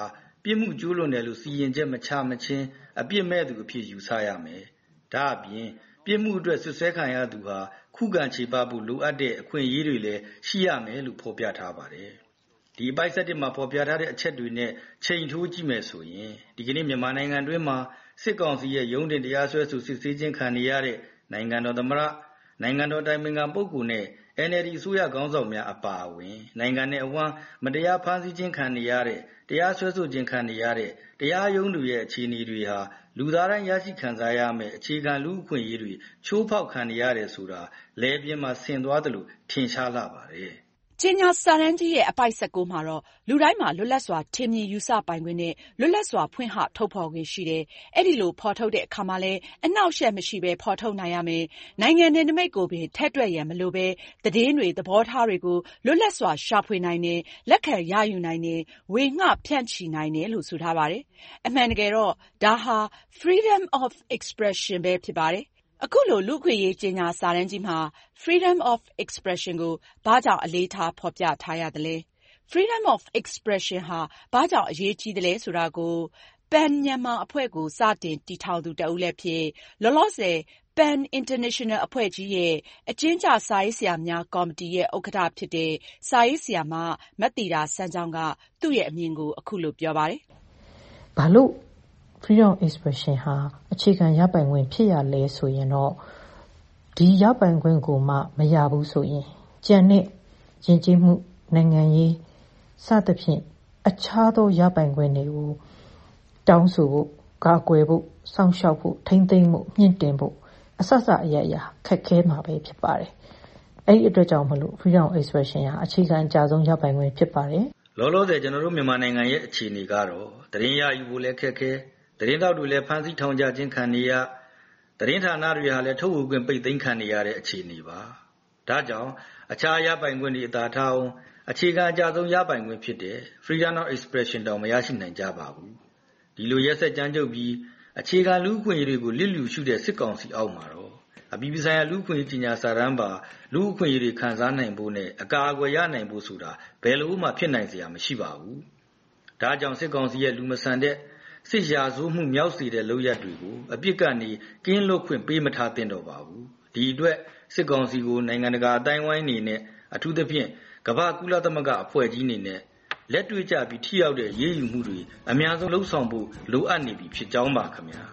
ပြစ်မှုကျူးလွန်တယ်လို့စီရင်ချက်မချမချင်းအပြစ်မဲ့သူအဖြစ်ယူဆရမယ်။ဒါအပြင်ပြစ်မှုအတွက်ဆွဆွဲခံရသူဟာခုခံခြေပဖို့လိုအပ်တဲ့အခွင့်အရေးတွေလည်းရှိရမယ်လို့ဖော်ပြထားပါတယ်။ဒီအပိုဒ်၁၁မှာဖော်ပြထားတဲ့အချက်တွေနဲ့ချိန်ထိုးကြည့်မယ်ဆိုရင်ဒီကနေ့မြန်မာနိုင်ငံတွင်းမှာစစ်ကောင်စီရဲ့ရုံးတင်တရားစွဲဆိုစစ်ဆေးခြင်းခံနေရတဲ့နိုင်ငံတော်သမ္မတနိုင်ငံတော်တိုင်ပင်ခံပုဂ္ဂိုလ်နဲ့ N L D အစိုးရခေါင်းဆောင်များအပါအဝင်နိုင်ငံနဲ့အဝန်းမတရားဖမ်းဆီးခြင်းခံနေရတဲ့တရားစွဲဆိုခြင်းခံနေရတဲ့တရားရုံးတွေရဲ့အခြေအနေတွေဟာလူသားတိုင်းရရှိခံစားရမယ့်အခြေခံလူ့အခွင့်အရေးတွေချိုးဖောက်ခံနေရတယ်ဆိုတာလဲပြင်းမှာဆင်သွားတယ်လို့ထင်ရှားလာပါတယ်ကြေညာစာတမ်းကြီးရဲ့အပိုဒ်၁၉မှာတော့လူတိုင်းမှာလွတ်လပ်စွာထင်မြင်ယူဆပိုင်ခွင့်နဲ့လွတ်လပ်စွာဖွင့်ဟထုတ်ဖော်ခွင့်ရှိတယ်။အဲ့ဒီလိုဖော်ထုတ်တဲ့အခါမှာလည်းအနှောက်အယှက်မရှိဘဲဖော်ထုတ်နိုင်ရမယ်။နိုင်ငံနယ်နိမိတ်ကိုပင်ထည့်တွက်ရန်မလိုဘဲသတင်းတွေသဘောထားတွေကိုလွတ်လပ်စွာရှာဖွေနိုင်တယ်၊လက်ခံရယူနိုင်တယ်၊ဝေငှဖြန့်ချီနိုင်တယ်လို့ဆိုထားပါတယ်။အမှန်တကယ်တော့ဒါဟာ freedom of expression ပဲဖြစ်ပါတယ်။အခုလိုလူ့အခွင့်အရေးကြေညာစာတမ်းကြီးမှာ freedom of expression ကိုဘာကြောင့်အလေးထားဖော်ပြထားရသလဲ freedom of expression ဟာဘာကြောင့်အရေးကြီးသလဲဆိုတာကို Pan Myanmar အဖွဲ့ကိုစတင်တည်ထောင်သူတဦးလည်းဖြစ်လောလောဆယ် Pan International အဖွဲ့ကြီးရဲ့အကျဉ်းကျစာရေးဆရာများကော်မတီရဲ့ဥက္ကဋ္ဌဖြစ်တဲ့စာရေးဆရာမမသီတာစန်းချောင်းကသူ့ရဲ့အမြင်ကိုအခုလိုပြောပါတယ်။ဘာလို့freedom of expression ဟာအခြေခံရပိုင်ခွင့်ဖြစ်ရလဲဆိုရင်တော့ဒီရပိုင်ခွင့်ကိုမှမရဘူးဆိုရင်ကြံတဲ့ယဉ်ကျေးမှုနိုင်ငံရေးစသဖြင့်အခြားသောရပိုင်ခွင့်တွေကိုတောင်းဆိုဖို့ကာကွယ်ဖို့စောင့်ရှောက်ဖို့ထိမ့်သိမ်းဖို့မြင့်တင်ဖို့အဆဆအရရခက်ခဲမှာပဲဖြစ်ပါတယ်။အဲ့ဒီအတွက်ကြောင့်မလို့ freedom of expression ဟာအခြေခံအကျဆုံးရပိုင်ခွင့်ဖြစ်ပါတယ်။လောလောဆယ်ကျွန်တော်တို့မြန်မာနိုင်ငံရဲ့အခြေအနေကတော့သတင်းရယူဖို့လည်းခက်ခဲသတင်းတောက်တွေလည်းဖမ်းဆီးထောင်ချခြင်းခံနေရသတင်းဌာနတွေဟာလည်းထုတ်ဝေခွင့်ပိတ်သိမ်းခံနေရတဲ့အခြေအနေပါဒါကြောင့်အခြားရပိုင်ခွင့်တွေအသာထားအောင်အခြေခံအကျဆုံးရပိုင်ခွင့်ဖြစ်တဲ့ freedom of expression တောင်မရရှိနိုင်ကြပါဘူးဒီလိုရက်ဆက်ကြမ်းကြုတ်ပြီးအခြေခံလူ့အခွင့်အရေးတွေကိုလစ်လျူရှုတဲ့စစ်ကောင်စီအောက်မှာတော့အပြည်ပြည်ဆိုင်ရာလူ့အခွင့်အရေးကြီးညာစာတမ်းပါလူ့အခွင့်အရေးတွေခံစားနိုင်ဖို့နဲ့အကာအကွယ်ရနိုင်ဖို့ဆိုတာဘယ်လိုမှဖြစ်နိုင်စရာမရှိပါဘူးဒါကြောင့်စစ်ကောင်စီရဲ့လူမဆန်တဲ့စစ်ရာဇဝမှုမြောက်စေတဲ့လုပ်ရက်တွေကိုအပြစ်ကနေကင်းလွတ်ခွင့်ပေးမထားသင့်တော့ပါဘူးဒီအတွက်စစ်ကောင်စီကိုနိုင်ငံတကာအတိုင်းဝိုင်းနေနဲ့အထူးသဖြင့်ကမ္ဘာကုလသမဂ္ဂအဖွဲ့ကြီးနေနဲ့လက်တွေ့ကျပြီးထိရောက်တဲ့ရေးယူမှုတွေအများဆုံးလှုံ့ဆော်ဖို့လိုအပ်နေပြီဖြစ်ကြောင်းပါခင်ဗျာ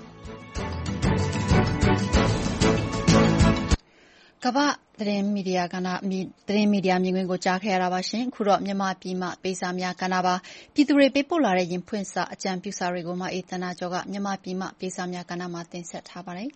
ကမ္ဘာသတင်းမီဒီယာကဏ္ဍသတင်းမီဒီယာမြင်ကွင်းကိုကြားခဲ့ရတာပါရှင်ခုတော့မြန်မာပြည်မှပေးစာများကဏ္ဍပါပြည်သူတွေပေးပို့လာတဲ့ရင်ဖွင့်စာအကြံပြုစာတွေကိုမှအေးသနာကျော်ကမြန်မာပြည်မှပေးစာများကဏ္ဍမှာတင်ဆက်ထားပါတယ်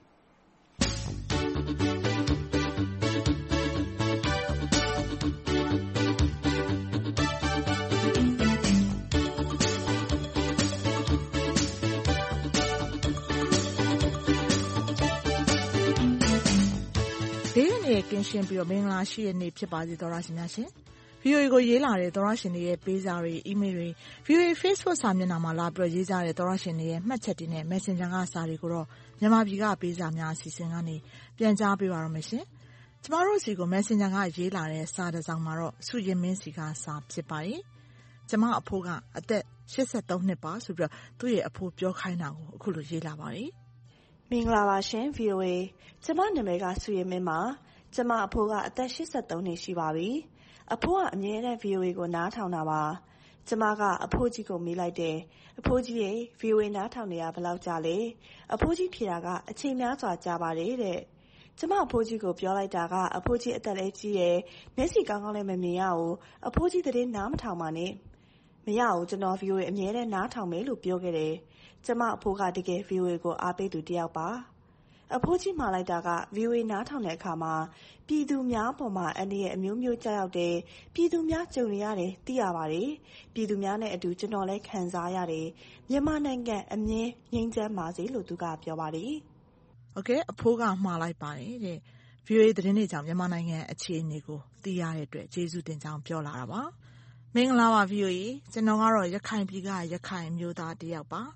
ဘေးရန်ရဲ့ကင်းရှင်းပြီးတော့မင်္ဂလာရှိတဲ့နေ့ဖြစ်ပါစေသောရရှင်များရှင် ဗီအိုအေ ကိုရေးလာတဲ့သောရရှင်တွေရဲ့ပေးစာတွေအီးမေးလ်တွေ ဗီအိုအေ Facebook စာမျက်နှာမှာလာပြီးတော့ရေးကြတဲ့သောရရှင်တွေရဲ့မှတ်ချက်တွေနဲ့ Messenger ကစာတွေကိုတော့မြန်မာပြည်ကပေးစာများအစီအစဉ်ကနေပြန်ကြားပေးပါရမယ်ရှင်ကျမတို့စီကို Messenger ကရေးလာတဲ့စာတစ်စောင်မှာတော့စုရင်မင်းစီကစာဖြစ်ပါတယ်ကျမအဖိုးကအသက်၈၃နှစ်ပါဆိုပြီးတော့သူ့ရဲ့အဖိုးပြောခိုင်းတာကိုအခုလိုရေးလာပါတယ်မင်္ဂလာပါရှင် ဗီအိုအေ ကျမနာမည်ကစုရမင်းပါကျမအဖိုးကအသက်၈၃နှစ်ရှိပါပြီအဖိုးကအမြဲတမ်း ဗီအိုအေ ကိုနားထောင်တာပါကျမကအဖိုးကြီးကိုမေးလိုက်တယ်အဖိုးကြီးရဲ့ ဗီအိုအေ နားထောင်နေရဘယ်လောက်ကြာလဲအဖိုးကြီးဖြေတာကအချိန်များစွာကြာပါတယ်တဲ့ကျမအဖိုးကြီးကိုပြောလိုက်တာကအဖိုးကြီးအသက်လည်းကြီးတယ်မျက်စိကောင်းကောင်းလည်းမမြင်ရဘူးအဖိုးကြီးသတင်းနားမထောင်ပါနဲ့မရဘူးကျွန်တော် ဗီအိုအေ အမြဲတမ်းနားထောင်မယ်လို့ပြောခဲ့တယ်ကျမအဖိုးကတကယ် ဗီအိုအေ ကိုအားပေးသူတယောက်ပါအဖိုးကြီးမှာလိုက်တာက ဗီအိုအေ နားထောင်တဲ့အခါမှာပြည်သူများပေါ်မှာအန္တရာယ်အမျိုးမျိုးကြောက်ရောက်တယ်ပြည်သူများကြုံနေရတယ်သိရပါတယ်ပြည်သူများနဲ့အတူကျွန်တော်လည်းခံစားရတယ်မြန်မာနိုင်ငံအမြဲငြိမ်းချမ်းပါစေလို့သူကပြောပါတယ်โอเคအဖိုးကမှားလိုက်ပါတယ်တဲ့ ဗီအိုအေ သတင်းတွေကြောင့်မြန်မာနိုင်ငံအခြေအနေကိုသိရတဲ့အတွက်ကျေးဇူးတင်ကြောင်းပြောလာတာပါမင်္ဂလာပါ ဗီအိုအေ ကျွန်တော်ကတော့ရခိုင်ပြည်ကရခိုင်မျိုးသားတယောက်ပါ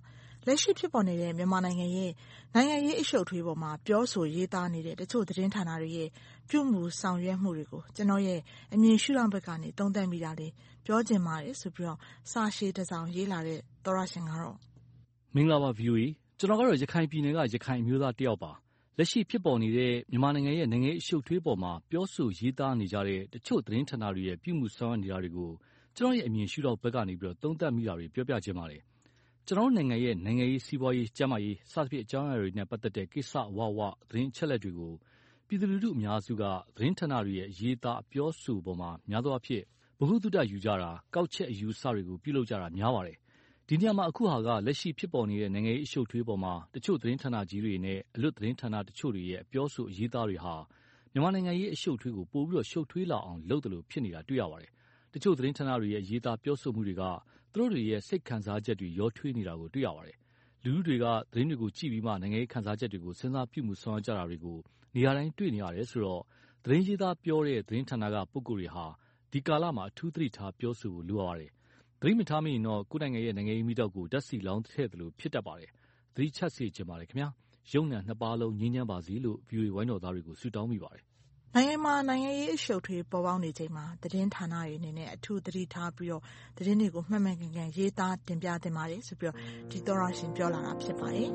လက်ရှိဖြစ်ပေါ်နေတဲ့မြန်မာနိုင်ငံရဲ့နိုင်ငံရေးအရှုပ်အထွေးပေါ်မှာပြောဆိုရေးသားနေတဲ့တချို့သတင်းဌာနတွေရဲ့ပြုမှုဆောင်ရွက်မှုတွေကိုကျွန်တော်ရဲ့အမြင်ရှုထောင့်ဘက်ကနေသုံးသပ်မိတာလေးပြောချင်ပါတယ်ဆိုပြီးတော့စာရှည်တစ်စောင်ရေးလာတဲ့သောရရှင်ကတော့မင်္ဂလာပါ ဗီအိုအေ ကျွန်တော်ကတော့ရခိုင်ပြည်နယ်ကရခိုင်အမျိုးသားတစ်ယောက်ပါလက်ရှိဖြစ်ပေါ်နေတဲ့မြန်မာနိုင်ငံရဲ့နိုင်ငံရေးအရှုပ်အထွေးပေါ်မှာပြောဆိုရေးသားနေကြတဲ့တချို့သတင်းဌာနတွေရဲ့ပြုမှုဆောင်ရွက်နေတာတွေကိုကျွန်တော်ရဲ့အမြင်ရှုထောင့်ဘက်ကနေပြီးတော့သုံးသပ်မိတာတွေပြောပြခြင်းပါတယ်ကျွန်တော်နိုင်ငံရဲ့နိုင်ငံရေးစီးပွားရေးကျန်းမာရေးစသဖြင့်အကြောင်းအရာတွေနဲ့ပတ်သက်တဲ့ကိစ္စဝဝသတင်းအချက်အလက်တွေကိုပြည်သူလူထုအများစုကသတင်းဌာနတွေရဲ့ရေးသားအပြောဆိုပေါ်မှာများသောအားဖြင့်ဗဟုသုတယူကြတာကောက်ချက်အယူအဆတွေကိုပြုလုပ်ကြတာများပါတယ်ဒီနေရာမှာအခုဟာကလက်ရှိဖြစ်ပေါ်နေတဲ့နိုင်ငံရေးအရှုပ်ထွေးပေါ်မှာတချို့သတင်းဌာနကြီးတွေနဲ့အလွတ်သတင်းဌာနတချို့တွေရဲ့အပြောဆိုအရေးသားတွေဟာမြန်မာနိုင်ငံရေးအရှုပ်ထွေးကိုပိုပြီးတော့ရှုပ်ထွေးလာအောင်လုပ်တယ်လို့ဖြစ်နေတာတွေ့ရပါတယ်တချို့သတင်းဌာနတွေရဲ့ရေးသားပြောဆိုမှုတွေကသူတို့တွေရဲ့စိတ်ခံစားချက်တွေရောထွေးနေတာကိုတွေ့ရပါတယ်လူထုတွေကသတင်းတွေကိုကြည့်ပြီးမှနိုင်ငံရေးခံစားချက်တွေကိုစဉ်းစားပြုမှုဆောင်ရွက်ကြတာတွေကိုနေရာတိုင်းတွေ့နေရတယ်ဆိုတော့သတင်းရေးသားပြောတဲ့သတင်းဌာနကပုဂ္ဂိုလ်တွေဟာဒီကာလမှာအထူးသတိထားပြောဆိုဖို့လိုရပါတယ်သတိမထားမိရင်တော့ကိုယ်နိုင်ငံရဲ့နိုင်ငံရေးမိတောက်ကိုဓာတ်ဆီလောင်းထည့်တယ်လို့ဖြစ်တတ်ပါတယ်သတိချက်စေချင်ပါတယ်ခင်ဗျာရုံဏနှစ်ပါးလုံးငြိမ်းချမ်းပါစေလို့ ဗီအိုအေ ဝိုင်းတော်သားတွေကိုဆုတောင်းမိပါတယ်နိုင်ငံမှာနိုင်ငံရေးအရှုပ်ထွေးပေါ်ပေါက်နေချိန်မှာသတင်းဌာနတွေအနေနဲ့အထူးသတိထားပြီးတော့သတင်းတွေကိုမှတ်မှန်ကန်ကန်ရေးသားတင်ပြသင့်ပါတယ်ဆိုပြီးတော့ဒီသောရရှင်ပြောလာတာဖြစ်ပါတယ်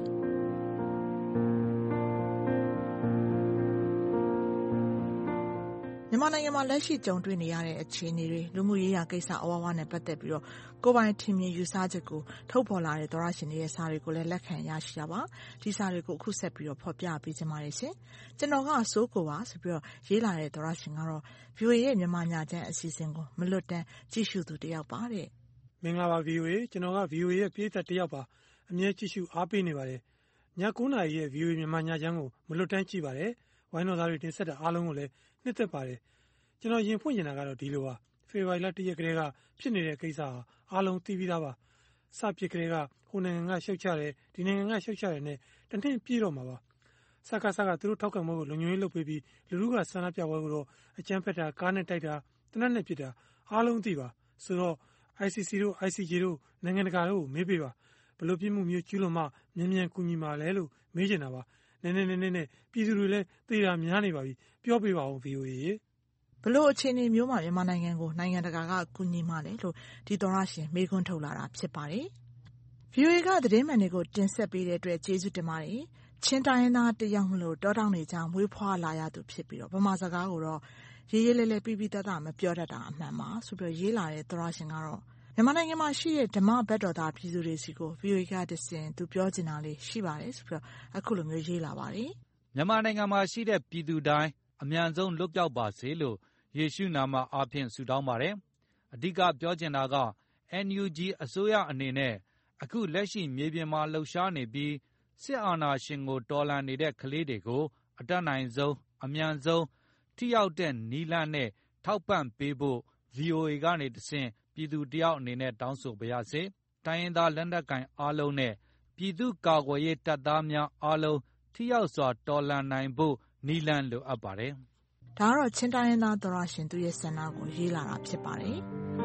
မြန်မာနိုင်ငံမှာလက်ရှိကြုံတွေ့နေရတဲ့အခြေအနေတွေလူမှုရေးရာကိစ္စအဝဝနဲ့ပတ်သက်ပြီးတော့ကိုယ်ပိုင်ထင်မြင်ယူဆချက်ကိုထုတ်ဖော်လာတဲ့သောရရှင်တွေရဲ့စာတွေကိုလည်းလက်ခံရရှိတာပါဒီစာတွေကိုအခုဆက်ပြီးတော့ဖော်ပြပေးချင်ပါတယ်ရှင်ကျွန်တော်ကအစိုးကိုပါဆိုပြီးတော့ရေးလာတဲ့သောရရှင်ကတော့ ဗီအိုအေ ရဲ့မြန်မာညချမ်းအစီအစဉ်ကိုမလွတ်တမ်းကြည့်ရှုသူတစ်ယောက်ပါတဲ့မင်္ဂလာပါ ဗီအိုအေ ကျွန်တော်က ဗီအိုအေ ရဲ့ပရိသတ်တစ်ယောက်ပါအမြဲကြည့်ရှုအားပေးနေပါတယ်ည၉နာရီရဲ့ ဗီအိုအေ မြန်မာညချမ်းကိုမလွတ်တမ်းကြည့်ပါတယ်ဝိုင်းတော်သားတွေတင်ဆက်တာအားလုံးကိုလည်းနှစ်သက်ပါတယ်ကျွန်တော်ရင်ဖွင့်နေတာကတော့ဒီလိုပါဖေဖော်ဝါရီလတစ်ရက်ကလေးကဖြစ်နေတဲ့ကိစ္စဟာအားလုံးသိပြီးသားပါစပစ်ကလေးကဟိုနိုင်ငံကရှုတ်ချတယ်ဒီနိုင်ငံကရှုတ်ချတယ်နဲ့တနည်းပြည့်တော့မှာပါစကားစကားသူတို့ထောက်ခံမှုကိုလုံခြုံရေးလုပ်ပေးပြီးလူလူကဆန္ဒပြပွဲကိုတော့အကြမ်းဖက်တာကားနဲ့တိုက်တာတနက်နဲ့ပြစ်တာအားလုံးသိပါဆိုတော့ အိုင် စီ စီ တို့ အိုင် စီ ဂျေ တို့နိုင်ငံတကာတို့မေးပေးပါဘလို့ပြစ်မှုမျိုးကျူးလွန်မှမြန်မြန်ကူညီမှာလဲလို့မေးချင်တာပါနည်းနည်းနည်းနည်းနဲ့ပြည်သူတွေလည်းသိတာများနေပါပြီပြောပေးပါဦး ဗီအိုအေ ရေဘလို့အခြေအနေမျိုးမှာမြန်မာနိုင်ငံကိုနိုင်ငံတကာကကူညီမှလဲလို့ဒီသောရရှင်မေးခွန်းထုတ်လာတာဖြစ်ပါတယ်။ ဗီအိုအေ ကသတင်းမှန်တွေကိုတင်ဆက်ပေးတဲ့အတွက်ကျေးဇူးတင်ပါတယ်။ချင်းတိုင်းရင်းသားတယောက်မလို့တောတောင်တွေကြောင့်မွေးဖွားလာရသူဖြစ်ပြီးတော့ဗမာစကားကိုတော့ရေးရေးလဲလဲပြပြတတ်တာမပြောတတ်တာအမှန်ပါဆိုပြီးရေးလာတဲ့သောရရှင်ကတော့မြန်မာနိုင်ငံမှာရှိတဲ့ဓမ္မဘက်တော်သားပြည်သူတွေစီကို ဗီအိုအေ ကတဆင့်သူပြောချင်တာလေးရှိပါတယ်ဆိုပြီးအခုလိုမျိုးရေးလာပါတယ်။မြန်မာနိုင်ငံမှာရှိတဲ့ပြည်သူတိုင်းအမြန်ဆုံးလွတ်မြောက်ပါစေလို့ယေရှုနာမအားဖြင့်ဆုတောင်းပါတယ်။အဓိကပြောချင်တာက အန် ယူ ဂျီ အစိုးရအနေနဲ့အခုလက်ရှိမြေပြင်မှာလှုပ်ရှားနေပြီးစစ်အာဏာရှင်ကိုတော်လှန်နေတဲ့ကလေးတွေကိုအတတ်နိုင်ဆုံးအမြန်ဆုံးထိရောက်တဲ့နည်းလမ်းနဲ့ထောက်ပံ့ပေးဖို့ ဗီအိုအေ ကနေတဆင့်ပြည်သူတယောက်အနေနဲ့တောင်းဆိုပါရစေ။တိုင်းရင်းသားလက်နက်ကိုင်အားလုံးနဲ့ပြည်သူ့ကာကွယ်ရေးတပ်သားများအားလုံးထိရောက်စွာတော်လှန်နိုင်ဖို့နည်းလမ်းလိုအပ်ပါတယ်။ဒါကတော့ချင်းတိုင်းရင်းသားသောရရှင်သူရဲ့ဆန္ဒကိုရေးလာတာဖြစ်ပါတယ်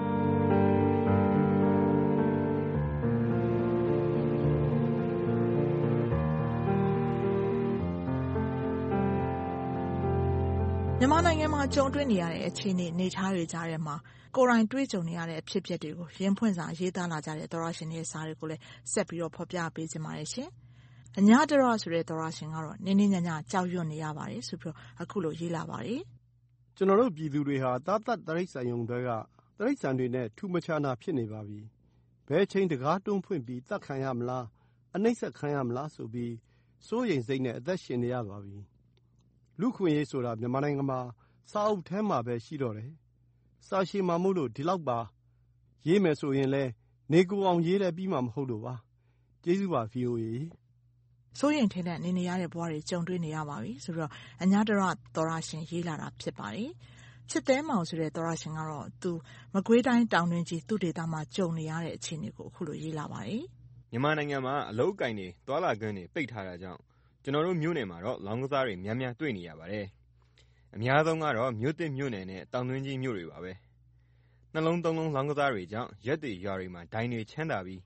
မြန်မာနိုင်ငံမှာကြုံတွေ့နေရတဲ့အခြေအနေနေထားတွေကြားထဲမှာကိုယ်တိုင်တွေ့ကြုံနေရတဲ့အဖြစ်အပျက်တွေကိုရင်းဖွင့်စာရေးသားလာကြတဲ့သောရရှင်ရဲ့စာတွေကိုလည်းဆက်ပြီးတော့ဖော်ပြပေးကြပါရရှင်အညာတရဆိုတဲ့သောရရှင်ကတော့နင်းနေညညကြောက်ရွံ့နေရပါတယ်ဆိုပြီးအခုလိုရေးလာပါတယ်ကျွန်တော်တို့ပြည်သူတွေဟာသားသက်တရိษံယုံတွေကတရိษံတွေနဲ့ထူးမခြားနာဖြစ်နေပါပြီဘယ်ချိန်တကားတွန်းဖွင့်ပြီးတတ်ခံရမလားအနှိမ့်ဆက်ခံရမလားဆိုပြီးစိုးရိမ်စိတ်နဲ့အသက်ရှင်နေရပါပြီလူခွင့်ရေးဆိုတာမြန်မာနိုင်ငံမှာစာအုပ်ထဲမှာပဲရှိတော့တယ်စာရှည်မှမို့လို့ဒီလောက်ပါရေးမယ်ဆိုရင်လဲနေကိုအောင်ရေးလဲပြီးမှမဟုတ်လို့ပါကျေးဇူးပါ ဗီအိုအေစိုးရင်ထင်းတဲ့နေနေရတဲ့ဘဝတွေကြုံတွေ့နေရပါပြီဆိုတော့အညာတရသောရရှင်ရေးလာတာဖြစ်ပါတယ်ချစ်သဲမောင်ဆိုတဲ့သောရရှင်ကတော့သူမကွေးတိုင်းတောင်တွင်းကြီးသူ့ဒေသမှာကြုံနေရတဲ့အခြေအနေကိုအခုလိုရေးလာပါတယ်မြန်မာနိုင်ငံမှာအလုပ်ကိုင်တွေတွာလာကွင်းတွေပိတ်ထားတာကြောင့်ကျွန်တော်တို့မြို့နယ်မှာတော့လောင်းကစားတွေများများတွေ့နေရပါတယ်အများဆုံးကတော့မြို့သစ်မြို့နယ်နဲ့တောင်တွင်းကြီးမြို့တွေပါပဲနှလုံးသုံးလုံးလောင်းကစားတွေကြောင့်ရက်တွေရွာတွေမှာဒိုင်တွေချမ်းသာပြီး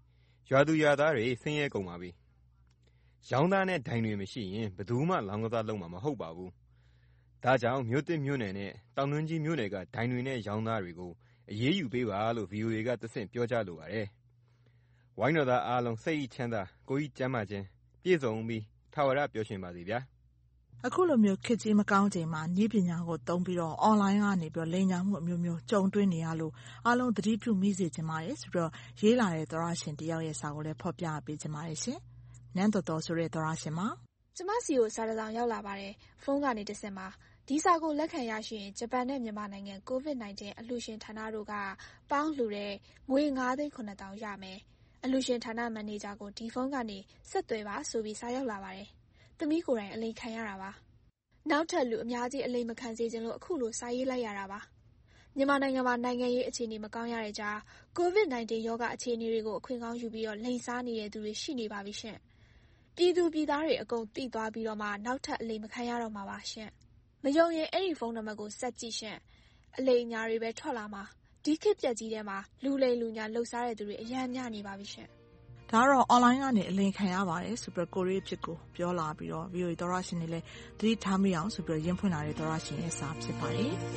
ရွာသူရွာသားတွေဆင်းရဲကုန်ပါပြီ။ရောင်းသားနဲ့ဒိုင်တွေမရှိရင်ဘယ်သူမှလောင်းကစားလုပ်မှာမဟုတ်ပါဘူး။ဒါကြောင့်မြို့သစ်မြို့နယ်နဲ့တောင်တွင်းကြီးမြို့နယ်ကဒိုင်တွေနဲ့ရောင်းသားတွေကိုအရေးယူပေးပါလို့ ဗွီအိုအေ ကတဆင့်ပြောကြားလိုပါတယ်။ဝိုင်းတော်သားအားလုံးစိတ်ချမ်းသာကိုယ်ကြီးကျန်းမာခြင်းပြည့်စုံပြီးထာဝရပျော်ရွှင်ပါစေဗျာ။အခုလိုမျိုးခေတ်ကြီးမကောင်းချိန်မှာနည်းပညာကိုသုံးပြီးတော့ online ကနေပြီးတော့လိမ်ညာမှုအမျိုးမျိုးကြုံတွေ့နေရလို့အားလုံးသတိပြုမိစေချင်ပါတယ်ဆိုတော့ရေးလာတဲ့သောရရှင်တယောက်ရဲ့စာကိုလည်းဖော်ပြပေးချင်ပါတယ်ရှင်။နန်းတော်တော်ဆိုတဲ့သောရရှင်မှာကျမစီကိုစာတစ်စောင်ရောက်လာပါတယ်ဖုန်းကနေတစ်ဆင့်မှာဒီစာကိုလက်ခံရရှိရင်ဂျပန်နဲ့မြန်မာနိုင်ငံ ကိုဗစ် ၁၉ အလှူရှင်ဌာနတို့ကပေါင်းလှူတဲ့ငွေငါးသိန်းခုနှစ်သောင်းရမယ်။အလှူရှင်ဌာနမန်နေဂျာကိုဒီဖုန်းကနေဆက်သွယ်ပါဆိုပြီးစာရောက်လာပါတယ်။သမီးကိုယ်တိုင်အလိမ်ခံရတာပါ။နောက်ထပ်လူအများကြီးအလိမ်မခံစေချင်လို့အခုလိုစာရေးလိုက်ရတာပါ။မြန်မာနိုင်ငံမှာနိုင်ငံရေးအခြေအနေမကောင်းရတဲ့ကြားကိုဗစ် ၁၉ ရောဂါအခြေအနေတွေကိုအခွင့်ကောင်းယူပြီးတော့လိမ်စားနေတဲ့သူတွေရှိနေပါပြီရှင့်။ပြည်သူပြည်သားတွေအကုန်သိသွားပြီးတော့မှနောက်ထပ်အလိမ်မခံရတော့မှာပါရှင့်။မယုံရင်အဲ့ဒီဖုန်းနံပါတ်ကိုဆက်ကြည့်ရှင့်။အလိမ်ညာတွေပဲထွက်လာမှာဒီခေတ်ပြက်ကြီးထဲမှာလူလိမ်လူညာလှုပ်ရှားတဲ့သူတွေအများများနေပါပြီရှင့်။ဒါကတော့ online ကနေအလိမ်ခံရပါတယ်ဆိုပြီးကိုရီးဖြစ်ကိုပြောလာပြီးတော့ ဗီအိုအေ သောရရှင်တွေလည်းသတိထားမိအောင်ဆိုပြီးရင်းဖွင့်လာတဲ့သောရရှင်ရဲ့စာဖြစ်ပါတယ်။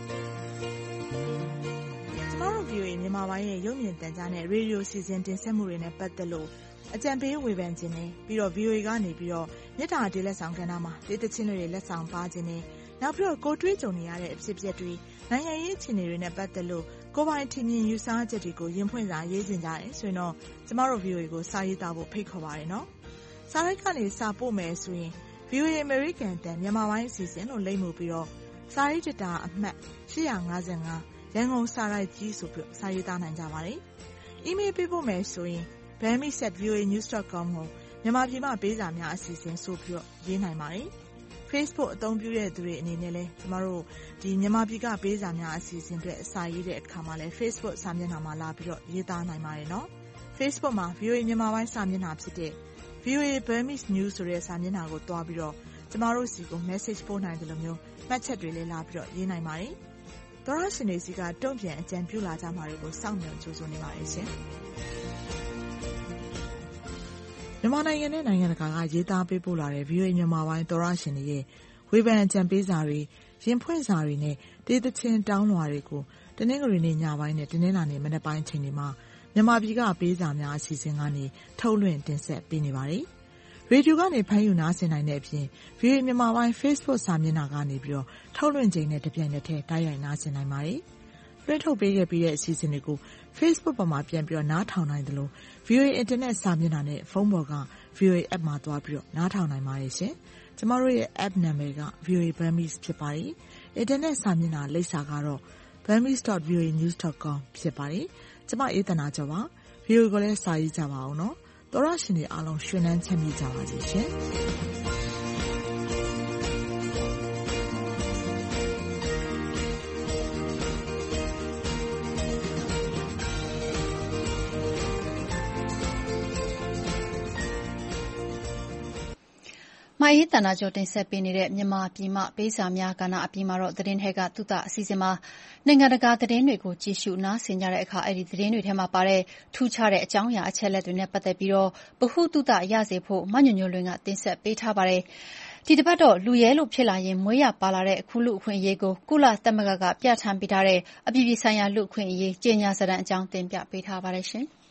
ကျမတို့ ဗီအိုအေ မြန်မာပိုင်းရဲ့ရုပ်မြင်သံကြားနဲ့ရေဒီယိုစီစဉ်တင်ဆက်မှုတွေနဲ့ပတ်သက်လို့အကြံပေးဝေဖန်ခြင်းနဲ့ပြီးတော့ ဗီအိုအေ ကနေပြီးတော့မြစ်တာတေးလက်ဆောင်ကဏ္ဍမှာဒေသချင်းတွေလက်ဆောင်ပါခြင်းနဲ့နောက်ပြီးတော့ကိုတွေးကြုံနေရတဲ့အဖြစ်အပျက်တွေနိုင်ငံရေးအခြေအနေတွေနဲ့ပတ်သက်လို့ကိုပိုင်ထင်မြင်ယူဆချက်တွေကိုရင်ဖွင့်စာရေးတင်ကြတယ်ဆိုရင်တော့ကျမတို့ ဗီအိုအေ ကိုစာရေးသားဖို့ဖိတ်ခေါ်ပါတယ်နော်။စာရိုက်ကနေစာပို့မယ်ဆိုရင် ဗီအိုအေ American တန်မြန်မာပိုင်းအစီအစဉ်လို့လိမ့်မှုပြီးတော့စာရေးတတာအမှတ်ရှစ်၅၅ရန်ကုန်စာရိုက်ကြီးဆိုပြီးစာရေးသားနိုင်ကြပါတယ်။ email ပေးပို့မယ်ဆိုရင် bammies at v o a news dot com ကိုမြန်မာပြည်မှာပေးစာများအစီအစဉ်ဆိုပြီးတော့ရေးနိုင်ပါတယ်။ Facebook အသုံးပြုတဲ့သူတွေအနေနဲ့လည်းကျမတို့ဒီမြန်မာပြည်ကပေးစာများအစီအစဉ်တွေအစာရေးတဲ့အခါမှာလည်း Facebook စာမျက်နှာမှာလာပြီးတော့ရေးသားနိုင်ပါတယ်နော်။ Facebook မှာ ဗီအိုအေ မြန်မာပိုင်းစာမျက်နှာဖြစ်တဲ့ ဗီအိုအေ Burmese News ဆိုတဲ့စာမျက်နှာကိုတွားပြီးတော့ကျမတို့စီကို message ပို့နိုင်တယ်လို့မျိုးမှတ်ချက်တွေလည်းလာပြီးတော့ရေးနိုင်ပါတယ်။သောရရှင်တွေစီကတုံ့ပြန်အကြံပြုလာကြမှာတွေကိုစောင့်မျှော်ကြိုးဆိုနေပါတယ်ရှင်။မြန်မာနိုင်ငံနဲ့နိုင်ငံတကာကရေးသားပေးပို့လာတဲ့ ဗီအိုအေ မြန်မာပိုင်းသောရရှင်တွေရဲ့ဝေဖန်အကြံပေးစာတွေရင်ဖွင့်စာတွေနဲ့ဒေသချင်းတောင်းလွှာတွေကိုတနင်္ဂနွေနေ့ညပိုင်းနဲ့တနင်္လာနေ့မနက်ပိုင်းချိန်တွေမှာမြန်မာပြည်ကပေးစာများအစီအစဉ်ကနေထုတ်လွှင့်တင်ဆက်ပေးနေပါတယ်။ရေဒီယိုကနေဖမ်းယူနားဆင်နိုင်တဲ့အပြင် ဗီအိုအေ မြန်မာပိုင်း Facebook စာမျက်နှာကနေပြီးတော့ထုတ်လွှင့်ချိန်နဲ့တပြိုင်နက်တည်းတိုက်ရိုက်နားဆင်နိုင်ပါတယ်။လွှင့်ထုတ်ပေးခဲ့ပြီးတဲ့အစီအစဉ်တွေကို Facebook ပေါ်မှာပြန်ပြီးတော့နားထောင်နိုင်တယ်လို့ ဗီအိုအေ Internet စာမျက်နှာနဲ့ဖုန်းပေါ်က ဗီအိုအေ App မှာသွားပြီးတော့နားထောင်နိုင်ပါတယ်ရှင်။ကျမတို့ရဲ့ App နာမည်က ဗီအိုအေ Burmese ဖြစ်ပါတယ်။ Internet စာမျက်နှာလိပ်စာကတော့ burmese dot v o a news dot com ဖြစ်ပါတယ်။ကျမအေးသနာကျော်ပါ။ ဗီအိုအေကိုလည်းစာရေးကြပါအောင်နော်။သောရရှင်တွေအားလုံးရွှင်နှန်းချမ်းမြေ့ကြပါစေရှင်။မအေးသန္တာကျော်တင်ဆက်ပေးနေတဲ့မြန်မာပြည်မှပေးစာများကဏ္ဍအပြီးမှာတော့သတင်းထဲကသုတအစီအစဉ်မှာနိုင်ငံတကာသတင်းတွေကိုကြည့်ရှုနားဆင်ကြတဲ့အခါအဲ့ဒီသတင်းတွေထဲမှာပါတဲ့ထူးခြားတဲ့အကြောင်းအရာအချက်အလက်တွေနဲ့ပတ်သက်ပြီးတော့ဗဟုသုတရစေဖို့မညွန့်ညွန့်လွင်ကတင်ဆက်ပေးထားပါတယ်။ဒီတစ်ပတ်တော့လူရဲလို့ဖြစ်လာရင်မွေးရပါလာတဲ့အခုလူအခွင့်အရေးကိုကုလသမဂ္ဂကပြဋ္ဌာန်းပေးထားတဲ့အပြည်ပြည်ဆိုင်ရာလူအခွင့်အရေးကြေညာစာတမ်းအကြောင်းတင်ပြပေးထားပါတယ်ရှင်။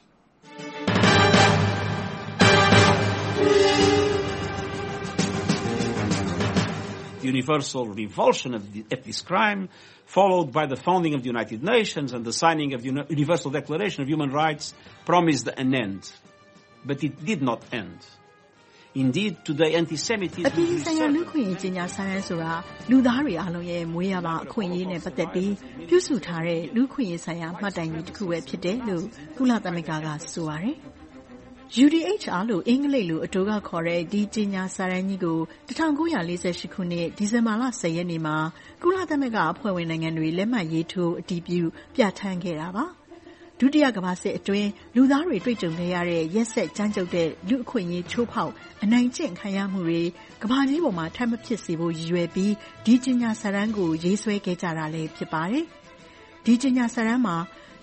Universal revulsion of the, at this crime, followed by the founding of the United Nations and the signing of the Universal Declaration of Human Rights, promised an end. But it did not end. Indeed, today anti-Semitism... အပြည်ပြည်ဆိုင်ရာလူ့အခွင့်အရေးကြေညာစာတမ်းဆိုတာလူသားတွေအားလုံးရဲ့မွေးရပါအခွင့်အရေးနဲ့ပတ်သက်ပြီးပြုစုထားတဲ့လူ့အခွင့်အရေးဆိုင်ရာမှတ်တိုင်ကြီးတစ်ခုပဲဖြစ်တယ်လို့ကုလသမဂ္ဂကဆိုပါတယ်။ U D H R လို့အင်္ဂလိပ်လိုအတိုကခေါ်တဲ့ဒီကြေညာစာတမ်းကြီးကို၁၉၄၈ခုနှစ်ဒီဇင်ဘာလ၁၀ရက်နေ့မှာကုလသမဂ္ဂအဖွဲ့ဝင်နိုင်ငံတွေလက်မှတ်ရေးထိုးအတည်ပြုပြဋ္ဌာန်းခဲ့တာပါ။ဒုတိယကမ္ဘာစစ်အတွင်းလူသားတွေတွေ့ကြုံခဲ့ရတဲ့ရက်စက်ကြမ်းကြုတ်တဲ့လူအခွင့်အရေးချိုးဖောက်အနိုင်ကျင့်ခံရမှုတွေကမ္ဘာကြီးပေါ်မှာထပ်မဖြစ်စေဖို့ရည်ရွယ်ပြီးဒီကြေညာစာတမ်းကိုရေးဆွဲခဲ့ကြတာလည်းဖြစ်ပါတယ်။ဒီကြေညာစာတမ်းမှာ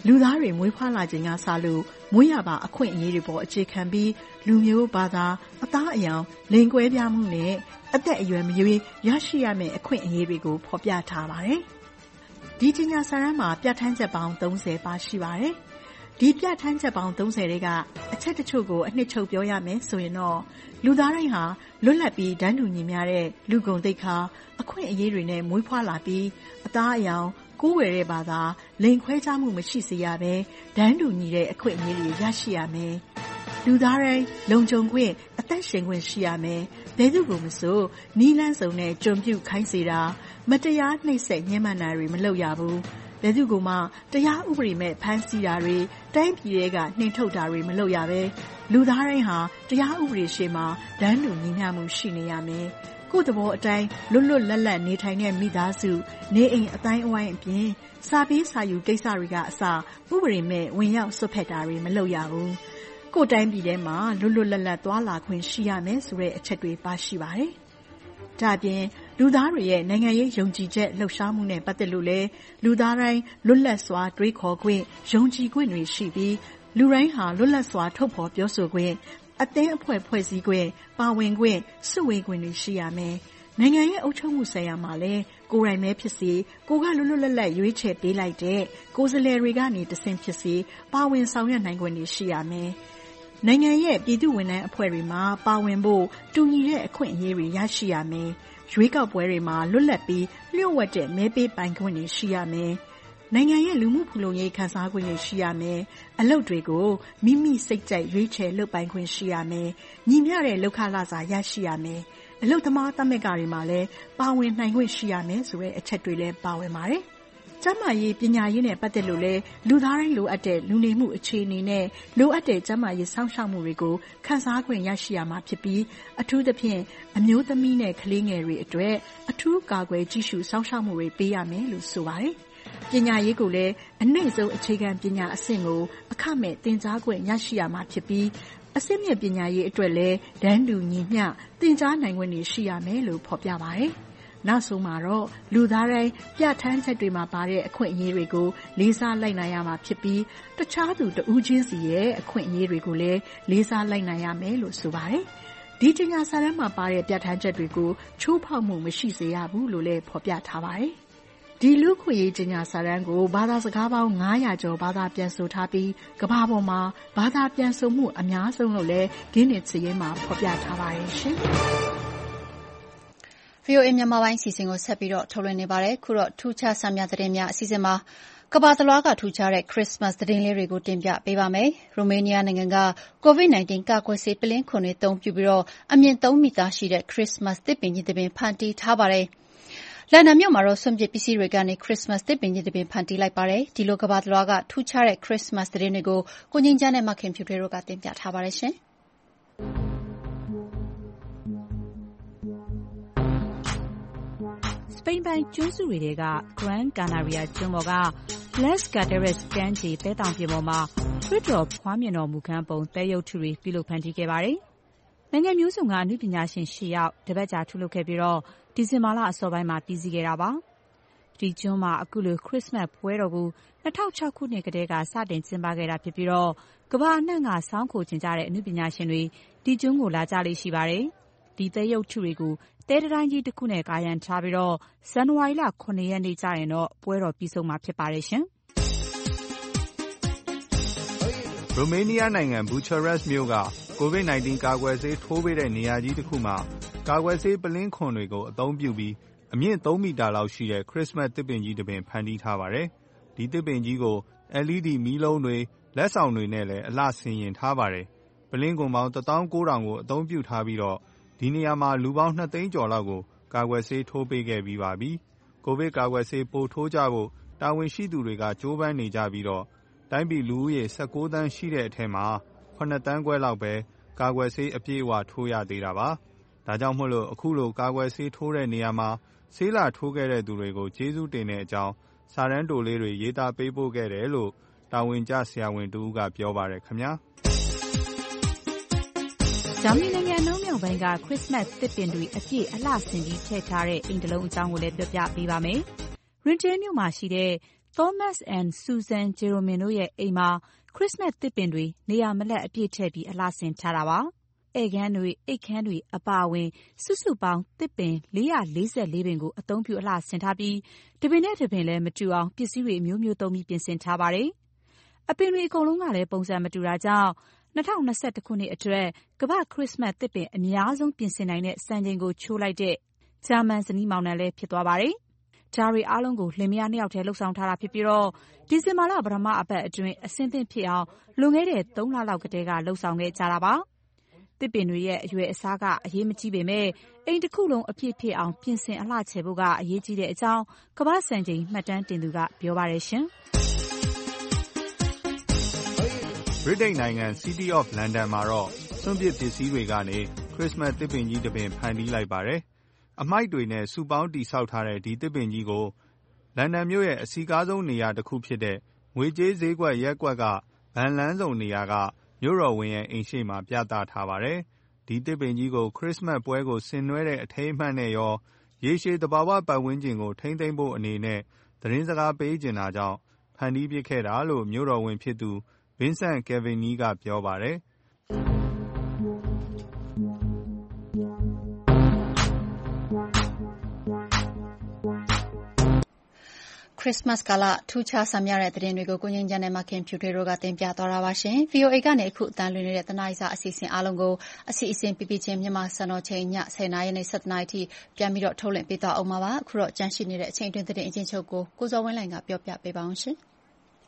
လူသားတွေမွေးဖွားလာခြင်းကစလို့မွေးရပါအခွင့်အရေးတွေပေါ်အခြေခံပြီးလူမျိုးဘာသာအသားအရောင်လိင်ကွဲပြားမှုနဲ့အသက်အရွယ်မရွေးရရှိရမယ့်အခွင့်အရေးတွေကိုဖော်ပြထားပါတယ်။ဒီကြေညာစာတမ်းမှာပြဋ္ဌာန်းချက်ပေါင်းသုံးဆယ်ပါရှိပါတယ်။ဒီပြဋ္ဌာန်းချက်ပေါင်းသုံးဆယ်တွေကအချက်တချို့ကိုအနှစ်ချုပ်ပြောရမယ်ဆိုရင်တော့လူသားတိုင်းဟာလွတ်လပ်ပြီးတန်းတူညီမျှတဲ့လူဂုဏ်သိက္ခာအခွင့်အရေးတွေနဲ့မွေးဖွားလာပြီးအသားအရောင်ကိုးဝယ်တဲ့ဘာသာလိင်ခွဲခြားမှုမရှိစေရဘဲတန်းတူညီတဲ့အခွင့်အရေးတွေရရှိရမယ်။လူသားတိုင်းလုံခြုံခွင့်အသက်ရှင်ခွင့်ရှိရမယ်။ဘယ်သူကိုမဆိုနီးလန်းစုံနဲ့ကြုံပြုခိုင်းစေတာမတရားနှိပ်စက်ညှဉ်းပန်းတာတွေမလုပ်ရဘူး။ဘယ်သူကမှတရားဥပဒေမဲ့ဖမ်းဆီးတာတွေတိုင်းပြည်တွေကနှင်ထုတ်တာတွေမလုပ်ရဘဲလူသားတိုင်းဟာတရားဥပဒေရှေ့မှာတန်းတူညီမျှမှုရှိနေရမယ်။ကိုယ့်သဘောအတိုင်းလွတ်လွတ်လပ်လပ်နေထိုင်တဲ့မိသားစုနေအိမ်အတိုင်းအဝိုင်းအပြင်စာပေးစာယူကိစ္စတွေကအစဥပဒေမဲ့ဝင်ရောက်ဆွတ်ဖက်တာတွေမလုပ်ရဘူး။ကိုယ့်တိုင်းပြည်ထဲမှာလွတ်လွတ်လပ်လပ်သွားလာခွင့်ရှိရမယ်ဆိုတဲ့အချက်တွေပါရှိပါတယ်။ဒါ့အပြင်လူသားတွေရဲ့နိုင်ငံရေးယုံကြည်ချက်လှုပ်ရှားမှုနဲ့ပတ်သက်လို့လည်းလူသားတိုင်းလွတ်လပ်စွာတွေးခေါ်ခွင့်ယုံကြည်ခွင့်တွေရှိပြီးလူတိုင်းဟာလွတ်လပ်စွာထုတ်ဖော်ပြောဆိုခွင့်အသင်းအဖွဲ့ဖွဲ့စည်းခွင့်ပါဝင်ခွင့်စုဝေးခွင့်တွေရှိရမယ်။နိုင်ငံရဲ့အုပ်ချုပ်မှုဆိုင်ရာမှာလည်းကိုယ်တိုင်ပဲဖြစ်စေကိုကလွတ်လွတ်လပ်လပ်ရွေးချယ်ပေးလိုက်တဲ့ကိုယ်စားလှယ်တွေကနေတဆင့်ဖြစ်စေပါဝင်ဆောင်ရွက်နိုင်ခွင့်တွေရှိရမယ်။နိုင်ငံရဲ့ပြည်သူ့ဝန်ထမ်းအဖွဲ့တွေမှာပါဝင်ဖို့တူညီတဲ့အခွင့်အရေးတွေရရှိရမယ်။ရွေးကောက်ပွဲတွေမှာလွတ်လပ်ပြီးလျှို့ဝှက်တဲ့မဲပေးပိုင်ခွင့်တွေရှိရမယ်။နိုင်ငံရဲ့လူမှုဖူလုံရေးခံစားခွင့်တွေရှိရမယ်။အလုပ်တွေကိုမိမိစိတ်ကြိုက်ရွေးချယ်လုပ်ပိုင်ခွင့်ရှိရမယ်။ညီမျှတဲ့လုပ်ခလစာရရှိရမယ်။အလုပ်သမားသမဂ္ဂတွေမှာလည်းပါဝင်နိုင်ခွင့်ရှိရမယ်ဆိုတဲ့အချက်တွေလည်းပါဝင်ပါတယ်။ကျန်းမာရေးပညာရေးနဲ့ပတ်သက်လို့လည်းလူသားတိုင်းလိုအပ်တဲ့လူနေမှုအခြေအနေနဲ့လိုအပ်တဲ့ကျန်းမာရေးစောင့်ရှောက်မှုတွေကိုခံစားခွင့်ရရှိရမှာဖြစ်ပြီးအထူးသဖြင့်အမျိုးသမီးနဲ့ကလေးငယ်တွေအတွက်အထူးကာကွယ်ကြည့်ရှုစောင့်ရှောက်မှုတွေပေးရမယ်လို့ဆိုပါတယ်။ပညာရေးကိုလည်းအနိမ့်ဆုံးအခြေခံပညာအဆင့်ကိုအခမဲ့သင်ကြားခွင့်ရရှိရမှာဖြစ်ပြီးအဆင့်မြင့်ပညာရေးအတွက်လည်းတန်းတူညီမျှသင်ကြားနိုင်ခွင့်တွေရှိရမယ်လို့ဖော်ပြပါတယ်။နောက်ဆုံးမှာတော့လူသားတိုင်းပြဋ္ဌာန်းချက်တွေမှာပါတဲ့အခွင့်အရေးတွေကိုလေးစားလိုက်နာရမှာဖြစ်ပြီးတခြားသူတဦးချင်းစီရဲ့အခွင့်အရေးတွေကိုလည်းလေးစားလိုက်နာရမယ်လို့ဆိုပါတယ်။ဒီကြေညာစာတမ်းမှာပါတဲ့ပြဋ္ဌာန်းချက်တွေကိုချိုးဖောက်မှုမရှိစေရဘူးလို့လည်းဖော်ပြထားပါတယ်။ဒီလူခွေရေးကြေညာစာတမ်းကိုဘာသာစကားပေါင်းငါးရာကျော်ဘာသာပြန်ဆိုထားပြီးကမ္ဘာပေါ်မှာဘာသာပြန်ဆိုမှုအများဆုံးလို့လည်းဂင်းနစ်စာရင်းမှာဖော်ပြထားပါတယ်ရှင်။ဗွီအိုအေမြန်မာပိုင်းအစီအစဉ်ကိုဆက်ပြီးထုတ်လွှင့်နေပါတယ်။ခုတော့ထူးခြားဆန်းမြသတင်းများအစီအစဉ်မှာကမ္ဘာတလွှားကထူးခြားတဲ့ခရစ်စမတ်သတင်းလေးတွေကိုတင်ပြပေးပါမယ်။ရိုမေးနီးယားနိုင်ငံက ကိုဗစ်၁၉ ကာကွယ်ဆေးပုလင်းခွံတွေအသုံးပြုပြီးအမြင့်သုံးမီတာရှိတဲ့ခရစ်စမတ်သစ်ပင်ကြီးတပင်ဖန်တီးထားပါတယ်။လန်ဒန်မြို့မှာတော့စွန့်ပစ်ပစ္စည်းတွေကနေခရစ်စမတ်သစ်ပင်ကြီးတပင်ဖန်တီးလိုက်ပါတယ်။ဒီလိုကမ္ဘာတလွှားကထူးခြားတဲ့ခရစ်စမတ်သတင်းတွေကိုကိုငြိမ်းချမ်းနဲ့မခင်ဖြူထွေးတို့ကတင်ပြထားပါတယ်ရှင်။စပိန်ပိုင်းကျွန်းစုတွေထဲက Gran Canaria ကျွန်းပေါ်က Las Galeras ကမ်းခြေသဲတောင်ပြင်ပေါ်မှာခရစ်တော်ဖွားမြင်တော်မူခန်းပုံသဲရုပ်ထုတွေပြုလုပ်ဖန်တီးခဲ့ပါတယ်။နိုင်ငံမျိုးစုံကအနုပညာရှင်ရှစ်ယောက်တပတ်ကြာထုတ်လုပ်ခဲ့ပြီးတော့ဒီဇင်ဘာလအစောပိုင်းမှာပြီးစီးခဲ့တာပါ။ဒီကျွန်းမှာအခုလိုခရစ်စမတ်ပွဲတော်ကို၂၀၀၆ခုနှစ်ကတည်းကစတင်ကျင်းပခဲ့တာဖြစ်ပြီးတော့ကမ္ဘာအနှံ့ကဆောင်းခိုကျင်ကြတဲ့အနုပညာရှင်တွေဒီကျွန်းကိုလာကြလေ့ရှိပါတယ်။ဒီသဲရုပ်ထုတွေကိုသဲတတိုင်းကြီးတစ်ခုနဲ့ကာရံထားပြီးတော့ဇန်နဝါရီလခုနှစ်ရက်နေ့ကျရင်တော့ပွဲတော်ပြီးဆုံးမှာဖြစ်ပါတယ်ရှင်။ရိုမေးနီးယားနိုင်ငံဘူချာရက်စ်မြို့ကကိုဗစ်၁၉ ကာကွယ်ဆေးထိုးပေးတဲ့နေရာကြီးတစ်ခုမှာကာကွယ်ဆေးပုလင်းခွံတွေကိုအသုံးပြုပြီးအမြင့်သုံးမီတာလောက်ရှိတဲ့ခရစ်စမတ်သစ်ပင်ကြီးတစ်ပင်ဖန်တီးထားပါတယ်။ဒီသစ်ပင်ကြီးကို အယ်လ်အီဒီ မီးလုံးတွေလက်ဆောင်တွေနဲ့လည်းအလှဆင်ရင်ထားပါတယ်။ပုလင်းခွံပေါင်းတစ်သောင်းကိုးထောင်ကိုအသုံးပြုထားပြီးတော့ဒီနေရာမှာလူပေါင်းနှစ်သိန်းကျော်လောက်ကိုကာကွယ်ဆေးထိုးပေးခဲ့ပြီးပါပြီ။ကိုဗစ်ကာကွယ်ဆေးပိုထိုးကြဖို့တာဝန်ရှိသူတွေကကြိုးပမ်းနေကြပြီးတော့တိုင်းပြည်လူဦးရေ၁၉သန်းရှိတဲ့အထက်မှာခုနှစ်သန်းခွဲလောက်ပဲကာကွယ်ဆေးအပြည့်အဝထိုးရသေးတာပါ။ဒါကြောင့်မို့လို့အခုလိုကာကွယ်ဆေးထိုးတဲ့နေရာမှာဆေးလာထိုးခဲ့တဲ့သူတွေကိုကျေးဇူးတင်တဲ့အကြောင်းစာတမ်းတိုလေးတွေရေးသားပေးပို့ခဲ့တယ်လို့တာဝန်ကျဆရာဝန်တဦးကပြောပါတယ်ခင်ဗျာ။ဂျာမနီနိုင်ငံနှုံးမြောက်ပိုင်းကခရစ်စမတ်သစ်ပင်တွေအပြည့်အလှဆင်ပြီးထည့်ထားတဲ့အိမ်တစ်လုံးအကြောင်းကိုလည်းပြောပြပေးပါမယ်။ရင်တဲမြို့မှာရှိတဲ့ Thomas and Susan Jeromin တို့ရဲ့အိမ်မှာခရစ်စမတ်သစ်ပင်တွေနေရာမလတ်အပြည့်ထည့်ပြီးအလှဆင်ထားတာပါ။ဧည့်ခန်းတွေအိတ်ခန်းတွေအပါအဝင်စုစုပေါင်းသစ်ပင်လေးရာလေးဆယ်လေးပင်ကိုအသုံးပြုအလှဆင်ထားပြီးတပင်နဲ့တပင်လည်းမတူအောင်ပစ္စည်းတွေအမျိုးမျိုးသုံးပြီးပြင်ဆင်ထားပါတယ်။အပင်တွေအကုန်လုံးကလည်းပုံစံမတူတာကြောင့်၂၀၂၁ခုနှစ်အတွက်ကမ္ဘာ့ခရစ်စမတ်သစ်ပင်အများဆုံးပြင်ဆင်နိုင်တဲ့စံချိန်ကိုချိုးလိုက်တဲ့ဂျာမန်ဇနီးမောင်နှံလည်းဖြစ်သွားပါတယ်။ဒါတွေအားလုံးကိုလင်မယားနှစ်ယောက်တည်းလှုပ်ဆောင်ထားတာဖြစ်ပြီးတော့ဒီဇင်ဘာလပထမအပတ်အတွင်းအဆင်သင့်ဖြစ်အောင်လွန်ခဲ့တဲ့သုံးလလောက်ကတည်းကလှုပ်ဆောင်ခဲ့ကြတာပါ။သစ်ပင်တွေရဲ့အရွယ်အစားကအရေးမကြီးပေမဲ့အိမ်တစ်ခုလုံးအပြည့်ဖြစ်အောင်ပြင်ဆင်အလှချေဖို့ကအရေးကြီးတဲ့အကြောင်းကမ္ဘာ့စံချိန်မှတ်တမ်းတင်သူကပြောပါတယ်ရှင်။ဗြိတိန်နိုင်ငံ City of London မှာတော့စွန့်ပစ်ပစ္စည်းတွေကနေခရစ်စမတ်သစ်ပင်ကြီးတစ်ပင်ဖန်တီးလိုက်ပါတယ်။အမှိုက်တွေနဲ့စုပေါင်းတည်ဆောက်ထားတဲ့ဒီသစ်ပင်ကြီးကိုလန်ဒန်မြို့ရဲ့အစည်းကားဆုံးနေရာတစ်ခုဖြစ်တဲ့ငွေကြေးဈေးကွက်ရပ်ကွက်ကဗန်လန်းစုံနေရာကမြို့တော်ဝန်ရဲ့အိမ်ရှိမှာပြသထားပါတယ်။ဒီသစ်ပင်ကြီးကိုခရစ်စမတ်ပွဲကိုဆင်နွှဲတဲ့အထိမ်းအမှတ်နဲ့ရောရေရှည်သဘာဝပတ်ဝန်းကျင်ကိုထိန်းသိမ်းဖို့အနေနဲ့သတင်းစကားပေးချင်တာကြောင့်ဖန်တီးဖြစ်ခဲ့တာလို့မြို့တော်ဝန်ဖြစ်သူဗင်းဆန့်ကယ်ဗင်နီးကပြောပါတယ်။ Christmas ကာလထူးခြားဆန်းမြတဲ့သတင်းတွေကိုကိုငြိမ်းချမ်းနဲ့မခင်ဖြူထွေးတို့ကတင်ပြသွားတာပါရှင်။ ဗွီအိုအေကနေအခုအသံလွှင့်နေတဲ့တနားရီစာအစီအစဉ်အားလုံးကိုအစီအစဉ်ပြပြချင်းမြန်မာစံတော်ချိန်ညဆယ်နာရီနဲ့၁၇နာရီထိပြန်ပြီးတော့ထုတ်လွှင့်ပေးသွားအောင်ပါ။အခုတော့ကြန့်ရှိနေတဲ့အချိန်တွင်းသတင်းအချင်းချုပ်ကိုကိုစောဝင်းလိုင်ကပြောပြပေးပါအောင်ရှင်။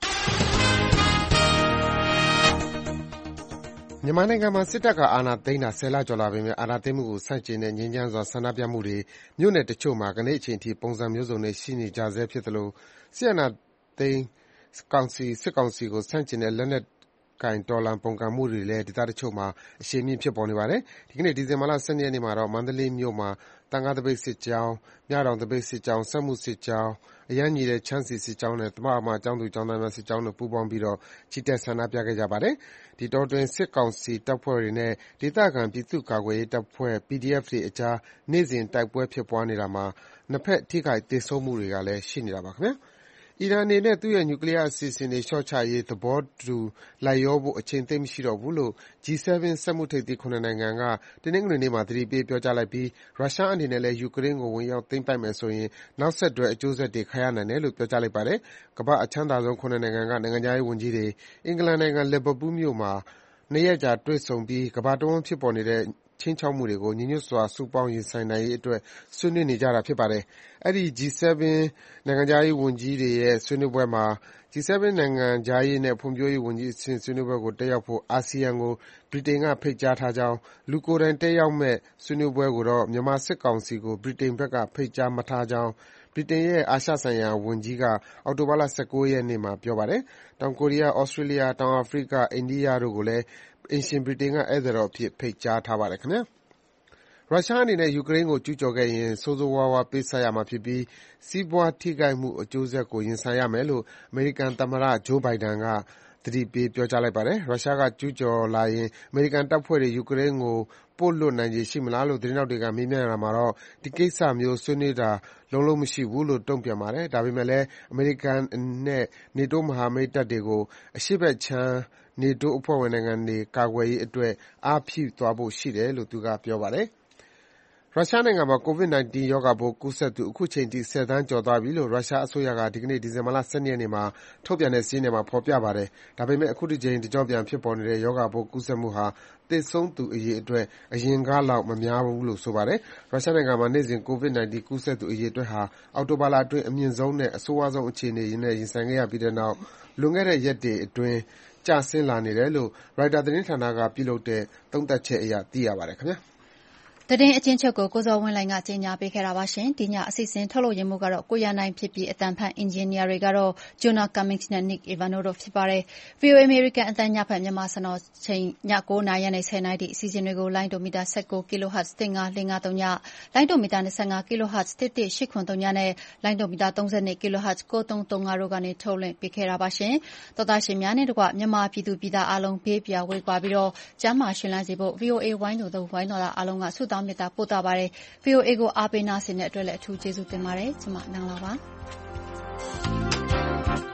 မြန်မာနိုင်ငံမှာစစ်တပ်ကအာဏာသိမ်းတာဆယ်လကျော်လာပေမယ့်အာဏာသိမ်းမှုကိုဆန့်ကျင်တဲ့ငြိမ်းချမ်းစွာဆန္ဒပြမှုတွေမြို့နယ်တချို့မှာယနေ့အချိန်ထိပုံစံမျိုးစုံနဲ့ရှိနေကြဆဲဖြစ်သလိုစစ်အာဏာသိမ်းကောင်စီစစ်ကောင်စီကိုဆန့်ကျင်တဲ့လက်နက်ကိုင်တော်လှန်ပုန်ကန်မှုတွေလည်းဒေသတချို့မှာအရှိန်မြင့်ဖြစ်ပေါ်နေပါတယ်။ဒီကနေ့ဒီဇင်ဘာလ၁၂ရက်နေ့မှာတော့မန္တလေးမြို့မှာသံဃာသပိတ်စစ်ကြောင်း၊မြတောင်သပိတ်စစ်ကြောင်း၊စက်မှုစစ်ကြောင်း၊အရမ်းညီတဲ့ချမ်းစီစစ်ကြောင်းနဲ့သမဝါယမကျောင်းသူကျောင်းသားများစစ်ကြောင်းတို့ပူးပေါင်းပြီးချီတက်ဆန္ဒပြခဲ့ကြပါတယ်။ဒီအတောအတွင်းစစ်ကောင်စီတပ်ဖွဲ့တွေနဲ့ဒေသခံပြည်သူ့ကာကွယ်ရေးတပ်ဖွဲ့ ပီဒီအက်ဖ် တွေအကြားနေ့စဉ်တိုက်ပွဲဖြစ်ပွားနေတာမှာနှစ်ဘက်ထိခိုက်သေဆုံးမှုတွေကလည်းရှိနေတာပါခင်ဗျာ။အီရန်အနေနဲ့သူ့ရဲ့နျူကလီးယားအစီအစဉ်တွေလျှော့ချရေးသဘောတူလိုက်လျောဖို့အချိန်သိပ်မရှိတော့ဘူးလို့ ဂျီ ဆဲဗင် စက်မှုထိပ်သီး၇နိုင်ငံကတနင်္ဂနွေနေ့မှာသတိပေးပြောကြားလိုက်ပြီးရုရှားအနေနဲ့လည်းယူကရိန်းကိုဝင်ရောက်သိမ်းပိုက်မယ်ဆိုရင်နောက်ဆက်တွဲအကျိုးဆက်တွေခံရနိုင်တယ်လို့ပြောကြားလိုက်ပါတယ်။ကမ္ဘာ့အချမ်းသာဆုံး၇နိုင်ငံကနိုင်ငံခြားရေးဝန်ကြီးတွေအင်္ဂလန်နိုင်ငံလီဗာပူးမြို့မှာနှစ်ရက်ကြာတွေ့ဆုံပြီးကမ္ဘာတဝန်းဖြစ်ပေါ်နေတဲ့ခြိမ်းခြောက်မှုတွေကိုညီညွတ်စွာစုပေါင်းရင်ဆိုင်နိုင်ရေးအတွက်ဆွေးနွေးနေကြတာဖြစ်ပါတယ်။အဲဒီ ဂျီ ဆဲဗင် နိုင်ငံခြားရေးဝန်ကြီးတွေရဲ့ဆွေးနွေးပွဲမှာ ဂျီ ဆဲဗင် နိုင်ငံခြားရေးနဲ့ဖွံ့ဖြိုးရေးဝန်ကြီးအဆင့်ဆွေးနွေးပွဲကိုတက်ရောက်ဖို့အာဆီယံကိုဗြိတိန်ကဖိတ်ကြားထားကြောင်း၊လူကိုယ်တိုင်တက်ရောက်မယ့်ဆွေးနွေးပွဲကိုတော့မြန်မာစစ်ကောင်စီကိုဗြိတိန်ဘက်ကဖိတ်ကြားမထားကြောင်းဗြိတိန်ရဲ့အာရှဆိုင်ရာဝန်ကြီးကအောက်တိုဘာလ၁၉ရက်နေ့မှာပြောပါတယ်။တောင်ကိုရီးယား၊သြစတြေးလျ၊တောင်အာဖရိက၊အိန္ဒိယတို့ကိုလည်းအိမ်ရှင်ဗြိတိန်ကဧည့်သည်တော်အဖြစ်ဖိတ်ကြားထားပါတယ်ခင်ဗျာ။ရုရှားအနေနဲ့ယူကရိန်းကိုကျူးကျော်ခဲ့ရင်ဆိုးဆိုးဝါးဝါးပေးဆပ်ရမှာဖြစ်ပြီးစီးပွားထိခိုက်မှုအကျိုးဆက်ကိုရင်ဆိုင်ရမယ်လို့အမေရိကန်သမ္မတဂျိုးဘိုင်ဒန်ကသတိပေးပြောကြားလိုက်ပါတယ်။ရုရှားကကျူးကျော်လာရင်အမေရိကန်တပ်ဖွဲ့တွေယူကရိန်းကိုပို့လွှတ်နိုင်ခြေရှိမလားလို့သတင်းထောက်တွေကမေးမြန်းရာမှာတော့ဒီကိစ္စမျိုးဆွေးနွေးတာလုံးလုံးမရှိဘူးလို့တုံ့ပြန်ပါတယ်။ဒါပေမဲ့လည်းအမေရိကန်နဲ့နေတိုးမဟာမိတ်တပ်တွေကိုအရှေ့ဘက်ခြမ်းနေတိုးအဖွဲ့ဝင်နိုင်ငံတွေကာကွယ်ရေးအတွက်အားဖြည့်သွားဖို့ရှိတယ်လို့သူကပြောပါတယ်။ရုရှားနိုင်ငံမှာ ကိုဗစ် ၁၉ ရောဂါပိုးကူးစက်သူအခုချိန်ထိဆယ်သန်းကျော်သွားပြီလို့ရုရှားအစိုးရကဒီကနေ့ဒီဇင်ဘာလ၁၂ရက်နေ့မှာထုတ်ပြန်တဲ့စာရင်းထဲမှာဖော်ပြပါတယ်။ဒါပေမဲ့အခုတကြိမ်တကျော့ပြန်ဖြစ်ပေါ်နေတဲ့ရောဂါပိုးကူးစက်မှုဟာသေဆုံးသူအရေအတွက်အရင်ကလောက်မများဘူးလို့ဆိုပါတယ်။ရုရှားနိုင်ငံမှာနေ့စဉ်ကိုဗစ် ၁၉ ကူးစက်သူအရေအတွက်ဟာအောက်တိုဘာလအတွင်းအမြင့်ဆုံးနဲ့အဆိုးဝါးဆုံးအခြေအနေနဲ့ရင်ဆိုင်ခဲ့ရပြီးတဲ့နောက်လွန်ခဲ့တဲ့ရက်တွေအတွင်းကျဆင်းလာနေတယ်လို့ရိုက်တာသတင်းဌာနကပြုလုပ်တဲ့သုံးသပ်ချက်အရသိရပါတယ်ခင်ဗျာ။သတင်းအချင်းချုပ်ကိုကိုစောဝင်းလိုင်ကကြီးညာပေးခဲ့တာပါရှင်။ဒီညအစီအစဉ်ထုတ်လို့ရမှုကတော့ကိုရနိုင်ဖြစ်ပြီးအတန်ဖန်အင်ဂျင်နီယာတွေကတော့ Jonah Cummings နဲ့ Nick Ivano တို့ဖြစ်ပါတယ်။ ဗွီအိုအေ American အသံညဖက်မြန်မာစံတော်ချိန်ည၉နာရီနဲ့၁၀နာရီအစီအစဉ်တွေကိုလိုင်းဒိုမီတာ၁၉ kHz တစ်ငါးလေးငါးသုံးညလိုင်းဒိုမီတာ၂၅ kHz တစ်တစ်ရှစ်ခွန်သုံးညနဲ့လိုင်းဒိုမီတာ၃၂ kHz ကိုသုံးသုံးငါတို့ကနေထုတ်လွှင့်ပေးခဲ့တာပါရှင်။သောသားရှင်များနဲ့တကွမြန်မာပြည်သူပြည်သားအားလုံးဘေးပြာဝေးကွာပြီးတော့ကျမ်းမာရှင်လန်းစေဖို့ ဗွီအိုအေဝိုင်းတော်သူဝိုင်းတော်သားအားလုံးကဆုတောင်းမေတ္တာပို့သပါတယ်။ ဗွီအိုအေကိုအားပေးနာဆင်တဲ့အတွက်လည်းအထူးကျေးဇူးတင်ပါတယ်။ကျွန်မနန်းလာပါ။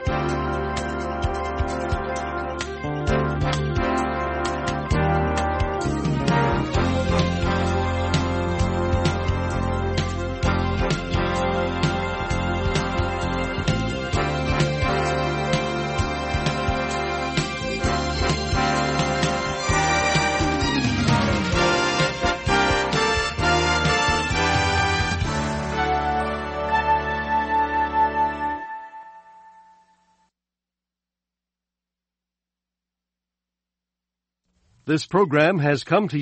This program has come to